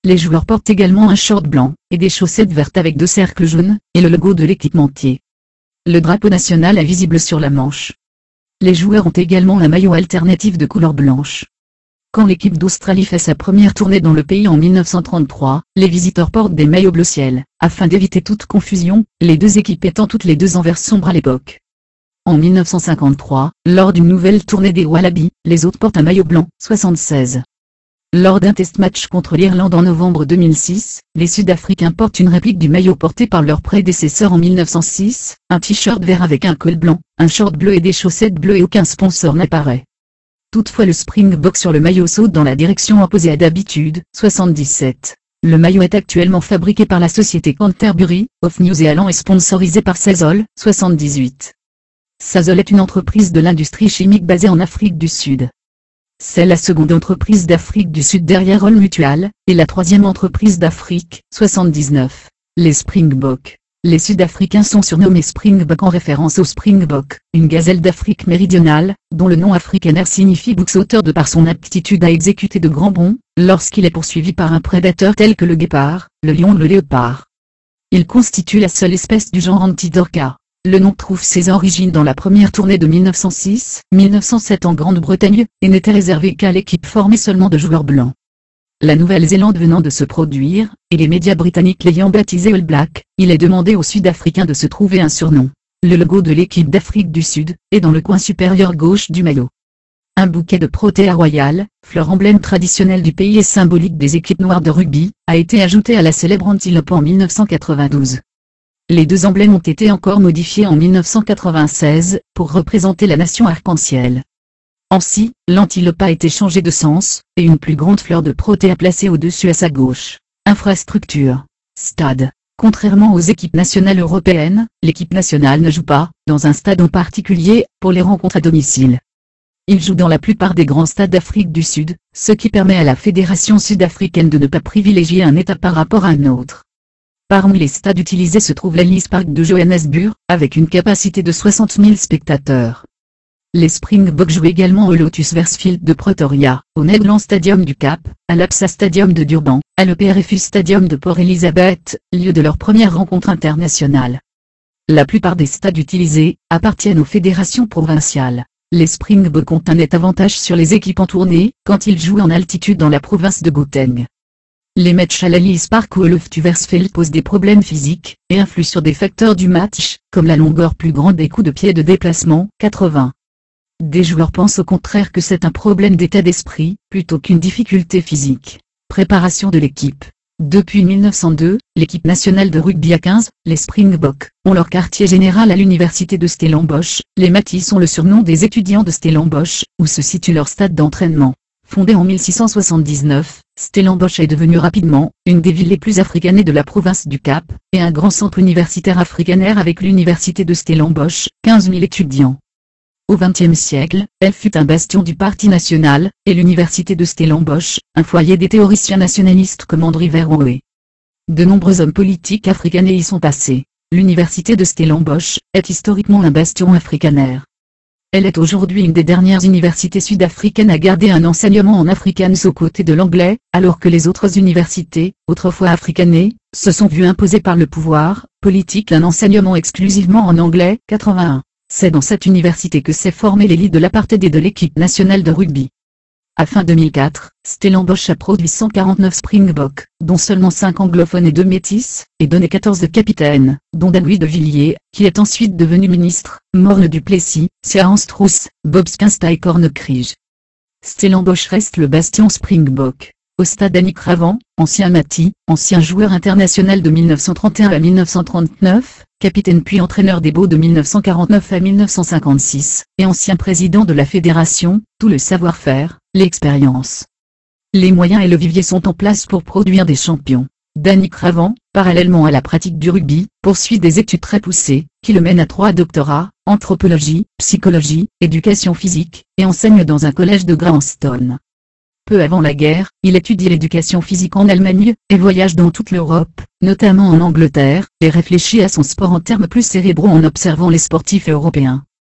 Speaker 1: Les joueurs portent également un short blanc, et des chaussettes vertes avec deux cercles jaunes, et le logo de l'équipementier. Le drapeau national est visible sur la manche. Les joueurs ont également un maillot alternatif de couleur blanche. Quand l'équipe d'Australie fait sa première tournée dans le pays en mille neuf cent trente-trois, les visiteurs portent des maillots bleu ciel, afin d'éviter toute confusion, les deux équipes étant toutes les deux en vert sombre à l'époque. En mille neuf cent cinquante-trois, lors d'une nouvelle tournée des Wallabies, les autres portent un maillot blanc, soixante-seize. Lors d'un test match contre l'Irlande en novembre deux mille six, les Sud-Africains portent une réplique du maillot porté par leur prédécesseur en mille neuf cent six, un t-shirt vert avec un col blanc, un short bleu et des chaussettes bleues et aucun sponsor n'apparaît. Toutefois le Springbok sur le maillot saute dans la direction opposée à d'habitude, soixante-dix-sept. Le maillot est actuellement fabriqué par la société Canterbury, of New-Zéland et sponsorisé par Sasol, soixante-dix-huit. Sasol est une entreprise de l'industrie chimique basée en Afrique du Sud. C'est la seconde entreprise d'Afrique du Sud derrière All Mutual, et la troisième entreprise d'Afrique, soixante-dix-neuf. Les Springboks. Les Sud-Africains sont surnommés Springbok en référence au Springbok, une gazelle d'Afrique méridionale, dont le nom afrikaner signifie bouc sauteur de par son aptitude à exécuter de grands bonds, lorsqu'il est poursuivi par un prédateur tel que le guépard, le lion ou le léopard. Il constitue la seule espèce du genre Antidorca. Le nom trouve ses origines dans la première tournée de mille neuf cent six mille neuf cent sept en Grande-Bretagne, et n'était réservé qu'à l'équipe formée seulement de joueurs blancs. La Nouvelle-Zélande venant de se produire, et les médias britanniques l'ayant baptisé All Black, il est demandé aux Sud-Africains de se trouver un surnom. Le logo de l'équipe d'Afrique du Sud, est dans le coin supérieur gauche du maillot. Un bouquet de Protea Royal, fleur emblème traditionnelle du pays et symbolique des équipes noires de rugby, a été ajouté à la célèbre antilope en mille neuf cent quatre-vingt-douze. Les deux emblèmes ont été encore modifiés en mille neuf cent quatre-vingt-seize, pour représenter la nation arc-en-ciel. Ainsi, l'antilope a été changé de sens, et une plus grande fleur de Protea placée au-dessus à sa gauche. Infrastructure. Stade. Contrairement aux équipes nationales européennes, l'équipe nationale ne joue pas, dans un stade en particulier, pour les rencontres à domicile. Il joue dans la plupart des grands stades d'Afrique du Sud, ce qui permet à la Fédération sud-africaine de ne pas privilégier un État par rapport à un autre. Parmi les stades utilisés se trouve l'Ellis Park de Johannesburg, avec une capacité de soixante mille spectateurs. Les Springboks jouent également au Lotus Versfield de Pretoria, au Nedland Stadium du Cap, à l'Absa Stadium de Durban, à l'E P R F U Stadium de Port Elizabeth, lieu de leur première rencontre internationale. La plupart des stades utilisés appartiennent aux fédérations provinciales. Les Springboks ont un net avantage sur les équipes en tournée, quand ils jouent en altitude dans la province de Gauteng. Les matchs à l'Ellis Park ou au Lotus Versfield posent des problèmes physiques, et influent sur des facteurs du match, comme la longueur plus grande des coups de pied de déplacement, quatre-vingts. Des joueurs pensent au contraire que c'est un problème d'état d'esprit, plutôt qu'une difficulté physique. Préparation de l'équipe. Depuis mille neuf cent deux, l'équipe nationale de rugby à quinze, les Springboks, ont leur quartier général à l'université de Stellenbosch. Les Matis sont le surnom des étudiants de Stellenbosch, où se situe leur stade d'entraînement. Fondé en mille six cent soixante-dix-neuf, Stellenbosch est devenu rapidement une des villes les plus africanées de la province du Cap, et un grand centre universitaire afrikaner avec l'université de Stellenbosch, quinze mille étudiants. Au vingtième siècle, elle fut un bastion du Parti national, et l'université de Stellenbosch, un foyer des théoriciens nationalistes comme Andry Verwoerd. De nombreux hommes politiques afrikanais y sont passés. L'université de Stellenbosch est historiquement un bastion afrikaner. Elle est aujourd'hui une des dernières universités sud-africaines à garder un enseignement en afrikaans aux côtés de l'anglais, alors que les autres universités, autrefois afrikanées, se sont vues imposer par le pouvoir politique un enseignement exclusivement en anglais. quatre-vingt-un. C'est dans cette université que s'est formée l'élite de l'apartheid et de l'équipe nationale de rugby. À fin deux mille quatre, Stellenbosch a produit cent quarante-neuf Springboks, dont seulement cinq anglophones et deux métis, et donné quatorze capitaines, dont Dan-Louis de Villiers, qui est ensuite devenu ministre, Morne du Plessis, Sian Strauss, Bob Skinsta et Corne Krige. Stellenbosch reste le bastion Springbok. Au stade Annie Cravant, ancien Mati, ancien joueur international de mille neuf cent trente et un à mille neuf cent trente-neuf, capitaine puis entraîneur des Beaux de mille neuf cent quarante-neuf à mille neuf cent cinquante-six, et ancien président de la fédération, tout le savoir-faire, l'expérience. Les moyens et le vivier sont en place pour produire des champions. Danny Cravant, parallèlement à la pratique du rugby, poursuit des études très poussées, qui le mènent à trois doctorats, anthropologie, psychologie, éducation physique, et enseigne dans un collège de Grahamstown. Peu avant la guerre, il étudie l'éducation physique en Allemagne, et voyage dans toute l'Europe, notamment en Angleterre, et réfléchit à son sport en termes plus cérébraux en observant les sportifs européens.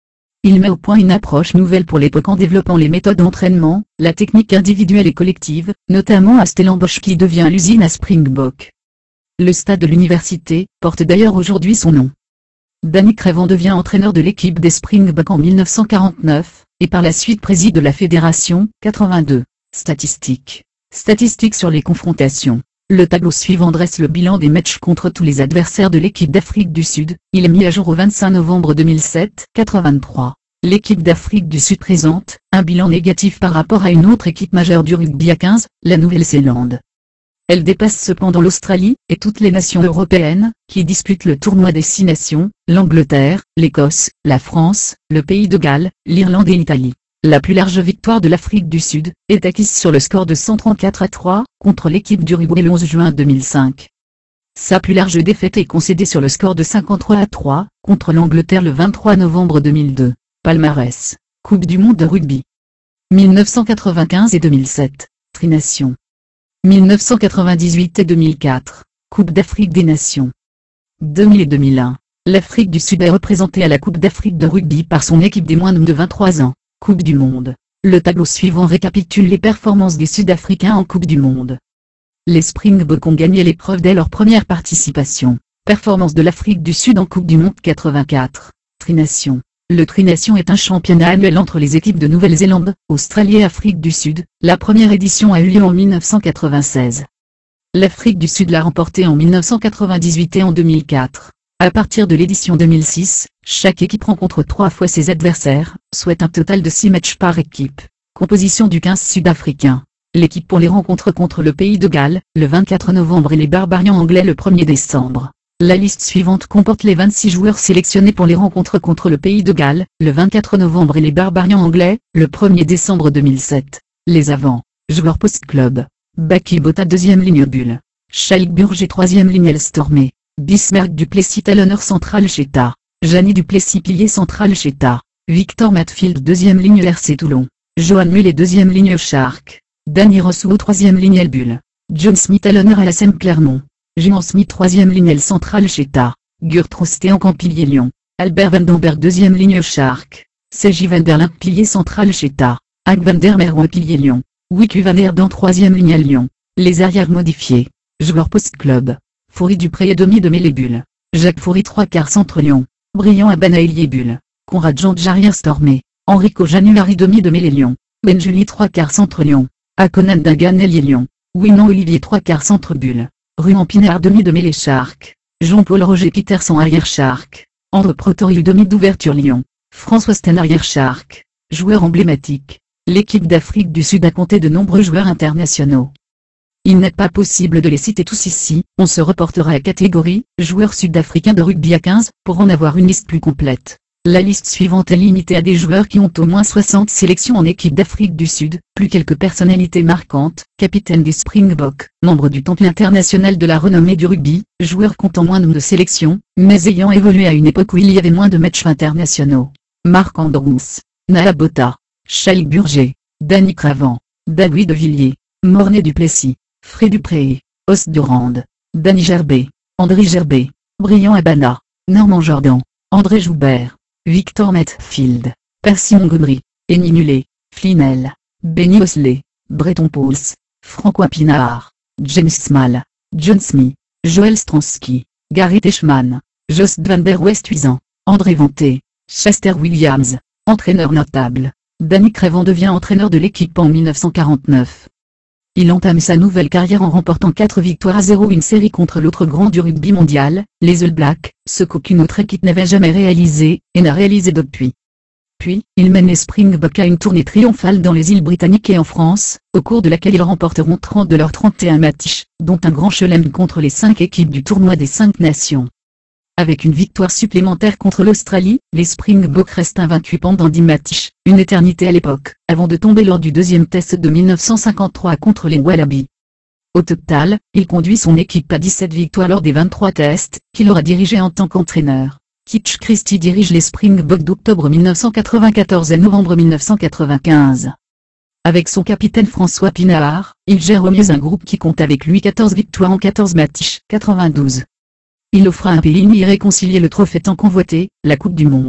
Speaker 1: Il met au point une approche nouvelle pour l'époque en développant les méthodes d'entraînement, la technique individuelle et collective, notamment à Stellenbosch qui devient l'usine à Springbok. Le stade de l'université porte d'ailleurs aujourd'hui son nom. Danny Craven devient entraîneur de l'équipe des Springboks en mille neuf cent quarante-neuf, et par la suite préside la fédération. quatre-vingt-deux. Statistiques. Statistiques sur les confrontations. Le tableau suivant dresse le bilan des matchs contre tous les adversaires de l'équipe d'Afrique du Sud. Il est mis à jour au vingt-cinq novembre deux mille sept. quatre-vingt-trois. L'équipe d'Afrique du Sud présente un bilan négatif par rapport à une autre équipe majeure du rugby à quinze, la Nouvelle-Zélande. Elle dépasse cependant l'Australie et toutes les nations européennes qui disputent le tournoi des six nations, l'Angleterre, l'Écosse, la France, le Pays de Galles, l'Irlande et l'Italie. La plus large victoire de l'Afrique du Sud est acquise sur le score de cent trente-quatre à trois contre l'équipe d'Uruguay le onze juin deux mille cinq. Sa plus large défaite est concédée sur le score de cinquante-trois à trois contre l'Angleterre le vingt-trois novembre deux mille deux. Palmarès. Coupe du monde de rugby. mille neuf cent quatre-vingt-quinze et deux mille sept. Tri-Nations. mille neuf cent quatre-vingt-dix-huit et deux mille quatre. Coupe d'Afrique des Nations. deux mille et deux mille un. L'Afrique du Sud est représentée à la Coupe d'Afrique de rugby par son équipe des moins de vingt-trois ans. Coupe du monde. Le tableau suivant récapitule les performances des Sud-Africains en Coupe du monde. Les Springboks ont gagné l'épreuve dès leur première participation. Performance de l'Afrique du Sud en Coupe du monde quatre-vingt-quatre. Tri-Nations. Le Tri-Nations est un championnat annuel entre les équipes de Nouvelle-Zélande, Australie et Afrique du Sud. La première édition a eu lieu en mille neuf cent quatre-vingt-seize. L'Afrique du Sud l'a remporté en mille neuf cent quatre-vingt-dix-huit et en deux mille quatre. À partir de l'édition deux mille six, chaque équipe rencontre trois fois ses adversaires, soit un total de six matchs par équipe. Composition du quinze sud-africain. L'équipe pour les rencontres contre le Pays de Galles, le vingt-quatre novembre et les Barbarians anglais le premier décembre. La liste suivante comporte les vingt-six joueurs sélectionnés pour les rencontres contre le Pays de Galles, le vingt-quatre novembre et les Barbarians anglais, le premier décembre deux mille sept. Les avants. Joueurs post-club. Baki Botha deuxième ligne Bulle. Shaik Burger troisième ligne Elstormé. Bismarck Duplessis talonneur central Cheta. Jani Duplessis pilier central Cheta. Victor Matfield deuxième ligne R C Toulon. Johan Mullet deuxième ligne Shark. Danny Rossouw troisième ligne El Bulle. John Smith talonneur à la S M Clermont. Jean Smith troisième ligne L central Cheta. Gurt Rostean en pilier Lyon. Albert Vandenberg deuxième ligne Shark. C J Van der Linde pilier central Cheta. Hank Van der Merwe pilier Lyon. Wiku Van Erden troisième ligne à Lyon. Les arrières modifiés. Joueurs post-club. Foury Dupré et demi de Mélébule. Jacques Foury trois quarts centre Lyon. Brillant Abana ailier Bulle. Conrad Jean arrière Stormé. Enrico Januari demi de Mélé Lyon. Benjulie trois quarts centre Lyon. Akonan Dagan ailier Lyon. Winon Olivier trois quarts centre Bulle. Ruan Pinard demi de Mélé Shark. Jean-Paul Roger Peterson arrière Shark. André Protoril demi d'ouverture Lyon. François Sten arrière Shark. Joueur emblématique. L'équipe d'Afrique du Sud a compté de nombreux joueurs internationaux. Il n'est pas possible de les citer tous ici, on se reportera à catégorie « Joueurs sud-africains de rugby à quinze » pour en avoir une liste plus complète. La liste suivante est limitée à des joueurs qui ont au moins soixante sélections en équipe d'Afrique du Sud, plus quelques personnalités marquantes, capitaine des Springboks, membre du temple international de la renommée du rugby, joueurs comptant moins de sélections, mais ayant évolué à une époque où il y avait moins de matchs internationaux. Marc Andrews, Naha Botha, Shaik Burger, Danny Craven, David de Villiers, Morné Duplessis, Fred Dupré, Os Durand, Danny Gerbet, André Gerbet, Brillant Abana, Normand Jordan, André Joubert, Victor Matfield, Percy Montgomery, Eni Mullet, Flinel, Benny Osley, Breton Pauls, Francois Pinard, James Small, John Smith, Joel Stransky, Gary Teichmann, Jost van der Westhuizen, André Vanté, Chester Williams, entraîneur notable. Danny Craven devient entraîneur de l'équipe en mille neuf cent quarante-neuf. Il entame sa nouvelle carrière en remportant quatre victoires à zéro, une série contre l'autre grand du rugby mondial, les All Blacks, ce qu'aucune autre équipe n'avait jamais réalisé, et n'a réalisé depuis. Puis, il mène les Springboks à une tournée triomphale dans les îles Britanniques et en France, au cours de laquelle ils remporteront trente de leurs trente et un matchs, dont un grand chelem contre les cinq équipes du tournoi des cinq nations. Avec une victoire supplémentaire contre l'Australie, les Springboks restent invaincus pendant dix matchs, une éternité à l'époque, avant de tomber lors du deuxième test de mille neuf cent cinquante-trois contre les Wallabies. Au total, il conduit son équipe à dix-sept victoires lors des vingt-trois tests qu'il aura dirigés en tant qu'entraîneur. Kitch Christie dirige les Springboks d'octobre mille neuf cent quatre-vingt-quatorze à novembre mille neuf cent quatre-vingt-quinze. Avec son capitaine François Pinard, il gère au mieux un groupe qui compte avec lui quatorze victoires en quatorze matchs, quatre-vingt-douze. Il offre à un pays irréconcilié le trophée tant convoité, la Coupe du Monde.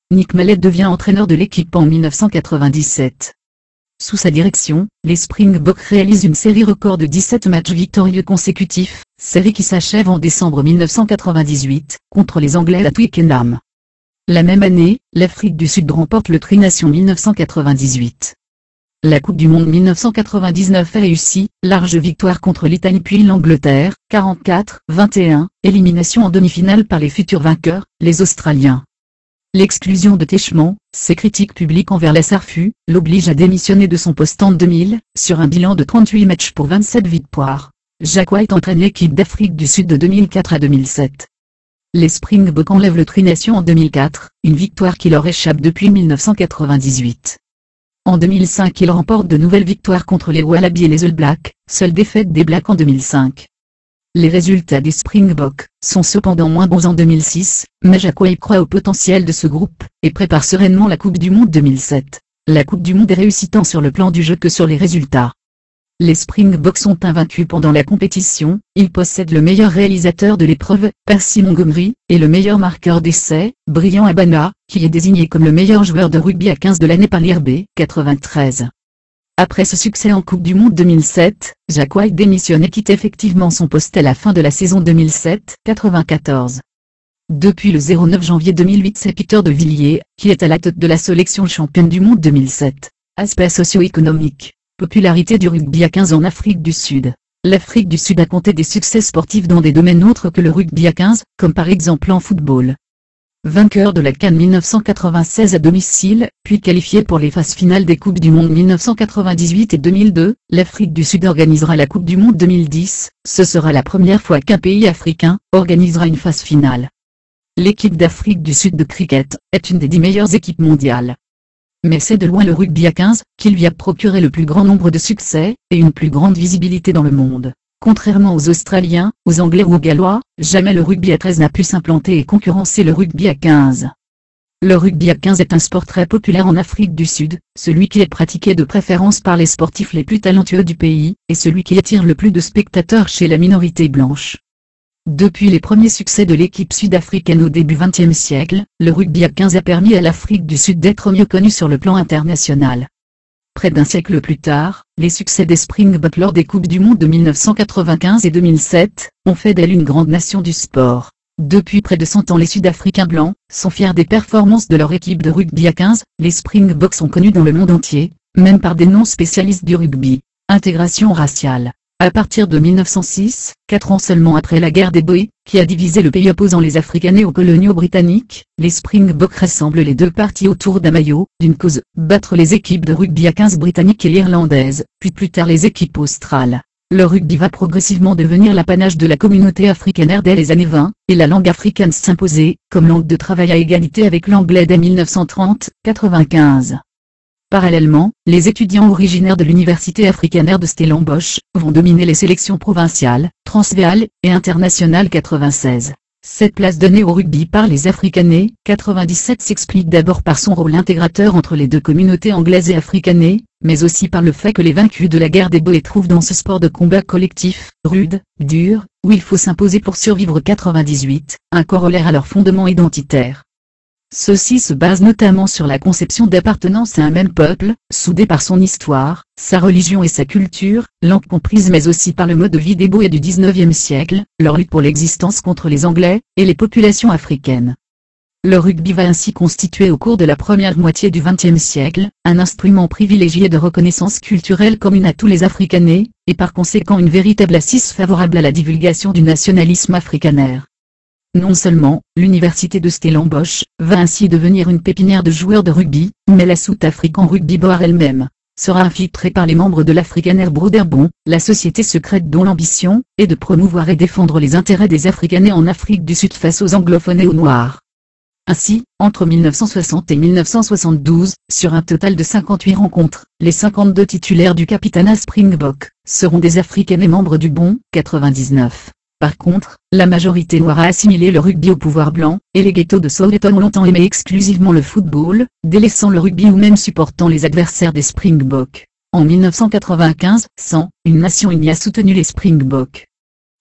Speaker 1: Nick Mallet devient entraîneur de l'équipe en mille neuf cent quatre-vingt-dix-sept. Sous sa direction, les Springboks réalisent une série record de dix-sept matchs victorieux consécutifs, série qui s'achève en décembre mille neuf cent quatre-vingt-dix-huit, contre les Anglais à Twickenham. La même année, l'Afrique du Sud remporte le Tri Nations mille neuf cent quatre-vingt-dix-huit. La Coupe du Monde mille neuf cent quatre-vingt-dix-neuf est réussie, large victoire contre l'Italie puis l'Angleterre, quarante-quatre à vingt et un, élimination en demi-finale par les futurs vainqueurs, les Australiens. L'exclusion de Teichmann, ses critiques publiques envers la SARFU, l'oblige à démissionner de son poste en deux mille, sur un bilan de trente-huit matchs pour vingt-sept victoires. Jack White entraîne l'équipe d'Afrique du Sud de deux mille quatre à deux mille sept. Les Springboks enlèvent le Tri Nations en deux mille quatre, une victoire qui leur échappe depuis mille neuf cent quatre-vingt-dix-huit. En deux mille cinq ils remportent de nouvelles victoires contre les Wallabies et les All Blacks, seule défaite des Blacks en deux mille cinq. Les résultats des Springboks sont cependant moins bons en deux mille six, mais Jack White croit au potentiel de ce groupe, et prépare sereinement la Coupe du Monde deux mille sept. La Coupe du Monde est réussie tant sur le plan du jeu que sur les résultats. Les Springboks sont invaincus pendant la compétition, ils possèdent le meilleur réalisateur de l'épreuve, Percy Montgomery, et le meilleur marqueur d'essai, Brian Abana, qui est désigné comme le meilleur joueur de rugby à quinze de l'année par l'I R B quatre-vingt-treize. Après ce succès en Coupe du Monde deux mille sept, Jack White démissionne et quitte effectivement son poste à la fin de la saison deux mille sept quatre-vingt-quatorze. Depuis le zéro neuf janvier deux mille huit c'est Peter de Villiers, qui est à la tête de la sélection championne du monde deux mille sept. Aspect socio-économique. Popularité du rugby à quinze en Afrique du Sud. L'Afrique du Sud a compté des succès sportifs dans des domaines autres que le rugby à quinze, comme par exemple en football. Vainqueur de la CAN mille neuf cent quatre-vingt-seize à domicile, puis qualifié pour les phases finales des Coupes du Monde mille neuf cent quatre-vingt-dix-huit et deux mille deux, l'Afrique du Sud organisera la Coupe du Monde deux mille dix, ce sera la première fois qu'un pays africain organisera une phase finale. L'équipe d'Afrique du Sud de cricket est une des dix meilleures équipes mondiales. Mais c'est de loin le rugby à quinze qui lui a procuré le plus grand nombre de succès, et une plus grande visibilité dans le monde. Contrairement aux Australiens, aux Anglais ou aux Gallois, jamais le rugby à treize n'a pu s'implanter et concurrencer le rugby à quinze. Le rugby à quinze est un sport très populaire en Afrique du Sud, celui qui est pratiqué de préférence par les sportifs les plus talentueux du pays, et celui qui attire le plus de spectateurs chez la minorité blanche. Depuis les premiers succès de l'équipe sud-africaine au début vingtième siècle, le rugby à quinze a permis à l'Afrique du Sud d'être mieux connue sur le plan international. Près d'un siècle plus tard, les succès des Springboks lors des Coupes du Monde de mille neuf cent quatre-vingt-quinze et deux mille sept, ont fait d'elle une grande nation du sport. Depuis près de cent ans les Sud-Africains blancs sont fiers des performances de leur équipe de rugby à quinze, les Springboks sont connus dans le monde entier, même par des non-spécialistes du rugby. Intégration raciale. À partir de mille neuf cent six, quatre ans seulement après la guerre des Boers, qui a divisé le pays opposant les Afrikaners aux coloniaux britanniques, les Springboks rassemblent les deux parties autour d'un maillot, d'une cause, battre les équipes de rugby à quinze britanniques et irlandaises, puis plus tard les équipes australes. Le rugby va progressivement devenir l'apanage de la communauté afrikaner dès les années vingt, et la langue afrikaans s'imposer, comme langue de travail à égalité avec l'anglais dès mille neuf cent trente à quatre-vingt-quinze. Parallèlement, les étudiants originaires de l'université afrikaner de Stellenbosch vont dominer les sélections provinciales, transvéales et internationales quatre-vingt-seize. Cette place donnée au rugby par les Afrikaners quatre-vingt-dix-sept s'explique d'abord par son rôle intégrateur entre les deux communautés anglaises et afrikaners, mais aussi par le fait que les vaincus de la guerre des Boers trouvent dans ce sport de combat collectif, rude, dur, où il faut s'imposer pour survivre quatre-vingt-dix-huit, un corollaire à leur fondement identitaire. Ceci se base notamment sur la conception d'appartenance à un même peuple, soudé par son histoire, sa religion et sa culture, langue comprise mais aussi par le mode de vie des Boers du dix-neuvième siècle, leur lutte pour l'existence contre les Anglais, et les populations africaines. Le rugby va ainsi constituer au cours de la première moitié du vingtième siècle, un instrument privilégié de reconnaissance culturelle commune à tous les Afrikaners, et par conséquent une véritable assise favorable à la divulgation du nationalisme afrikaner. Non seulement, l'université de Stellenbosch va ainsi devenir une pépinière de joueurs de rugby, mais la South African Rugby Board elle-même sera infiltrée par les membres de l'Afrikaner Broederbond, la société secrète dont l'ambition est de promouvoir et défendre les intérêts des Afrikaners en Afrique du Sud face aux anglophones et aux Noirs. Ainsi, entre mille neuf cent soixante et mille neuf cent soixante-douze, sur un total de cinquante-huit rencontres, les cinquante-deux titulaires du Capitana Springbok seront des Afrikaners membres du Bon quatre-vingt-dix-neuf. Par contre, la majorité noire a assimilé le rugby au pouvoir blanc, et les ghettos de Soweto ont longtemps aimé exclusivement le football, délaissant le rugby ou même supportant les adversaires des Springboks. En mille neuf cent quatre-vingt-quinze, cent, une nation unie a soutenu les Springboks.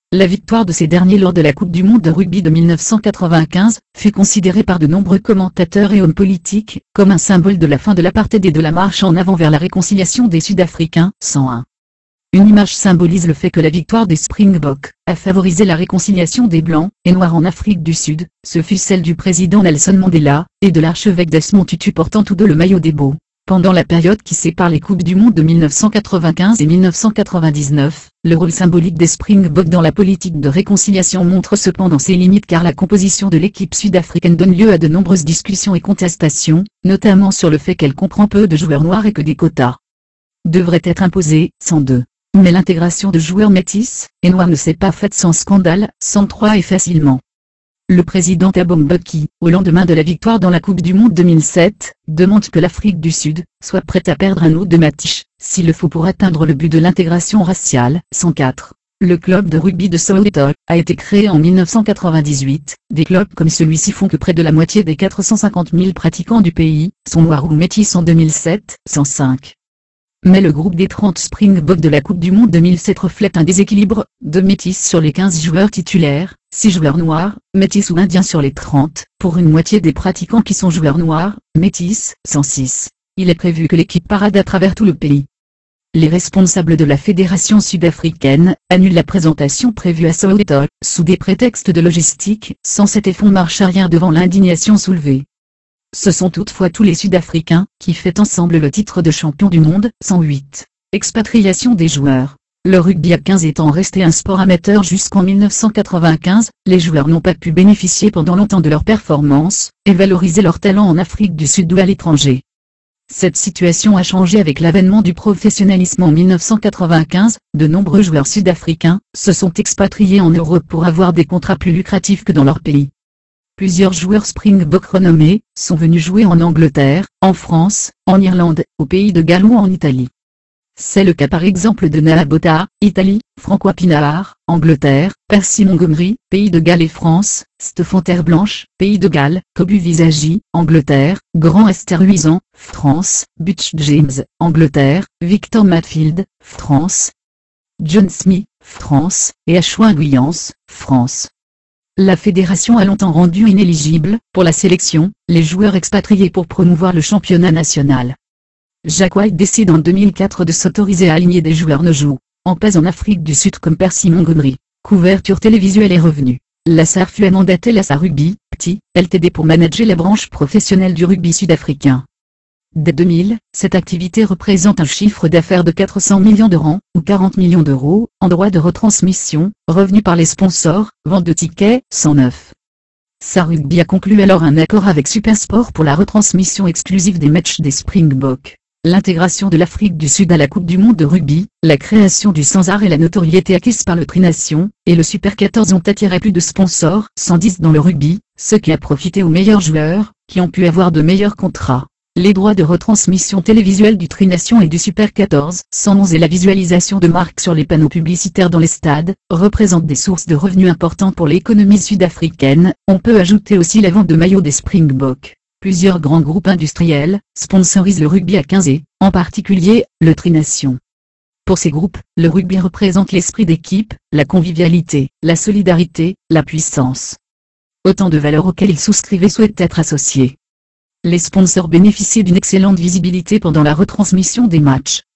Speaker 1: La victoire de ces derniers lors de la Coupe du monde de rugby de mille neuf cent quatre-vingt-quinze fut considérée par de nombreux commentateurs et hommes politiques comme un symbole de la fin de l'apartheid et de la marche en avant vers la réconciliation des Sud-Africains. cent un. Une image symbolise le fait que la victoire des Springboks a favorisé la réconciliation des Blancs et Noirs en Afrique du Sud. Ce fut celle du président Nelson Mandela et de l'archevêque Desmond Tutu portant tous deux le maillot des Bows. Pendant la période qui sépare les Coupes du monde de mille neuf cent quatre-vingt-quinze et mille neuf cent quatre-vingt-dix-neuf, le rôle symbolique des Springboks dans la politique de réconciliation montre cependant ses limites car la composition de l'équipe sud-africaine donne lieu à de nombreuses discussions et contestations, notamment sur le fait qu'elle comprend peu de joueurs noirs et que des quotas devraient être imposés. cent deux. Mais l'intégration de joueurs métis et noirs ne s'est pas faite sans scandale. cent trois et facilement. Le président Thabo Mbeki, au lendemain de la victoire dans la Coupe du monde deux mille sept, demande que l'Afrique du Sud soit prête à perdre un ou deux matchs, s'il le faut pour atteindre le but de l'intégration raciale. cent quatre. Le club de rugby de Soweto a été créé en mille neuf cent quatre-vingt-dix-huit. Des clubs comme celui-ci font que près de la moitié des quatre cent cinquante mille pratiquants du pays sont noirs ou métis en deux mille sept. cent cinq. Mais le groupe des trente Springboks de la Coupe du monde deux mille sept reflète un déséquilibre de métis sur les quinze joueurs titulaires, six joueurs noirs, métis ou indiens sur les trente, pour une moitié des pratiquants qui sont joueurs noirs, métis. cent six. Il est prévu que l'équipe parade à travers tout le pays. Les responsables de la fédération sud-africaine annulent la présentation prévue à Soweto, sous des prétextes de logistique. cent sept et font marche arrière devant l'indignation soulevée. Ce sont toutefois tous les Sud-Africains qui fêtent ensemble le titre de champion du monde. cent huit. Expatriation des joueurs. Le rugby à quinze étant resté un sport amateur jusqu'en mille neuf cent quatre-vingt-quinze, les joueurs n'ont pas pu bénéficier pendant longtemps de leurs performances et valoriser leur talent en Afrique du Sud ou à l'étranger. Cette situation a changé avec l'avènement du professionnalisme en mille neuf cent quatre-vingt-quinze, de nombreux joueurs sud-africains se sont expatriés en Europe pour avoir des contrats plus lucratifs que dans leur pays. Plusieurs joueurs Springboks renommés sont venus jouer en Angleterre, en France, en Irlande, au pays de Galles ou en Italie. C'est le cas par exemple de Naha Botha, Italie, Francois Pienaar, Angleterre, Percy Montgomery, pays de Galles et France, Stéphane Terreblanche, pays de Galles, Kobu Visagie, Angleterre, Grand Esther Luisan, France, Butch James, Angleterre, Victor Matfield, France, John Smith, France, et Ashwin Guyance, France. La fédération a longtemps rendu inéligibles, pour la sélection, les joueurs expatriés pour promouvoir le championnat national. Jack White décide en deux mille quatre de s'autoriser à aligner des joueurs ne jouent en paix en Afrique du Sud comme Percy Montgomery. Couverture télévisuelle et revenus. Lassar fut mandaté Lassar Rugby, Petit, L T D pour manager la branche professionnelle du rugby sud-africain. Dès deux mille, cette activité représente un chiffre d'affaires de quatre cents millions de rands, ou quarante millions d'euros, en droits de retransmission, revenus par les sponsors, vente de tickets. cent neuf. Lassar Rugby a conclu alors un accord avec Supersport pour la retransmission exclusive des matchs des Springboks. L'intégration de l'Afrique du Sud à la Coupe du monde de rugby, la création du Sansar et la notoriété acquise par le Tri-Nation, et le Super quatorze ont attiré plus de sponsors, cent dix dans le rugby, ce qui a profité aux meilleurs joueurs, qui ont pu avoir de meilleurs contrats. Les droits de retransmission télévisuelle du Tri-Nation et du Super quatorze, cent onze et la visualisation de marques sur les panneaux publicitaires dans les stades, représentent des sources de revenus importantes pour l'économie sud-africaine. On peut ajouter aussi la vente de maillots des Springboks. Plusieurs grands groupes industriels sponsorisent le rugby à quinze et, en particulier, le Tri-Nation. Pour ces groupes, le rugby représente l'esprit d'équipe, la convivialité, la solidarité, la puissance. Autant de valeurs auxquelles ils souscrivent et souhaitent être associés. Les sponsors bénéficient d'une excellente visibilité pendant la retransmission des matchs.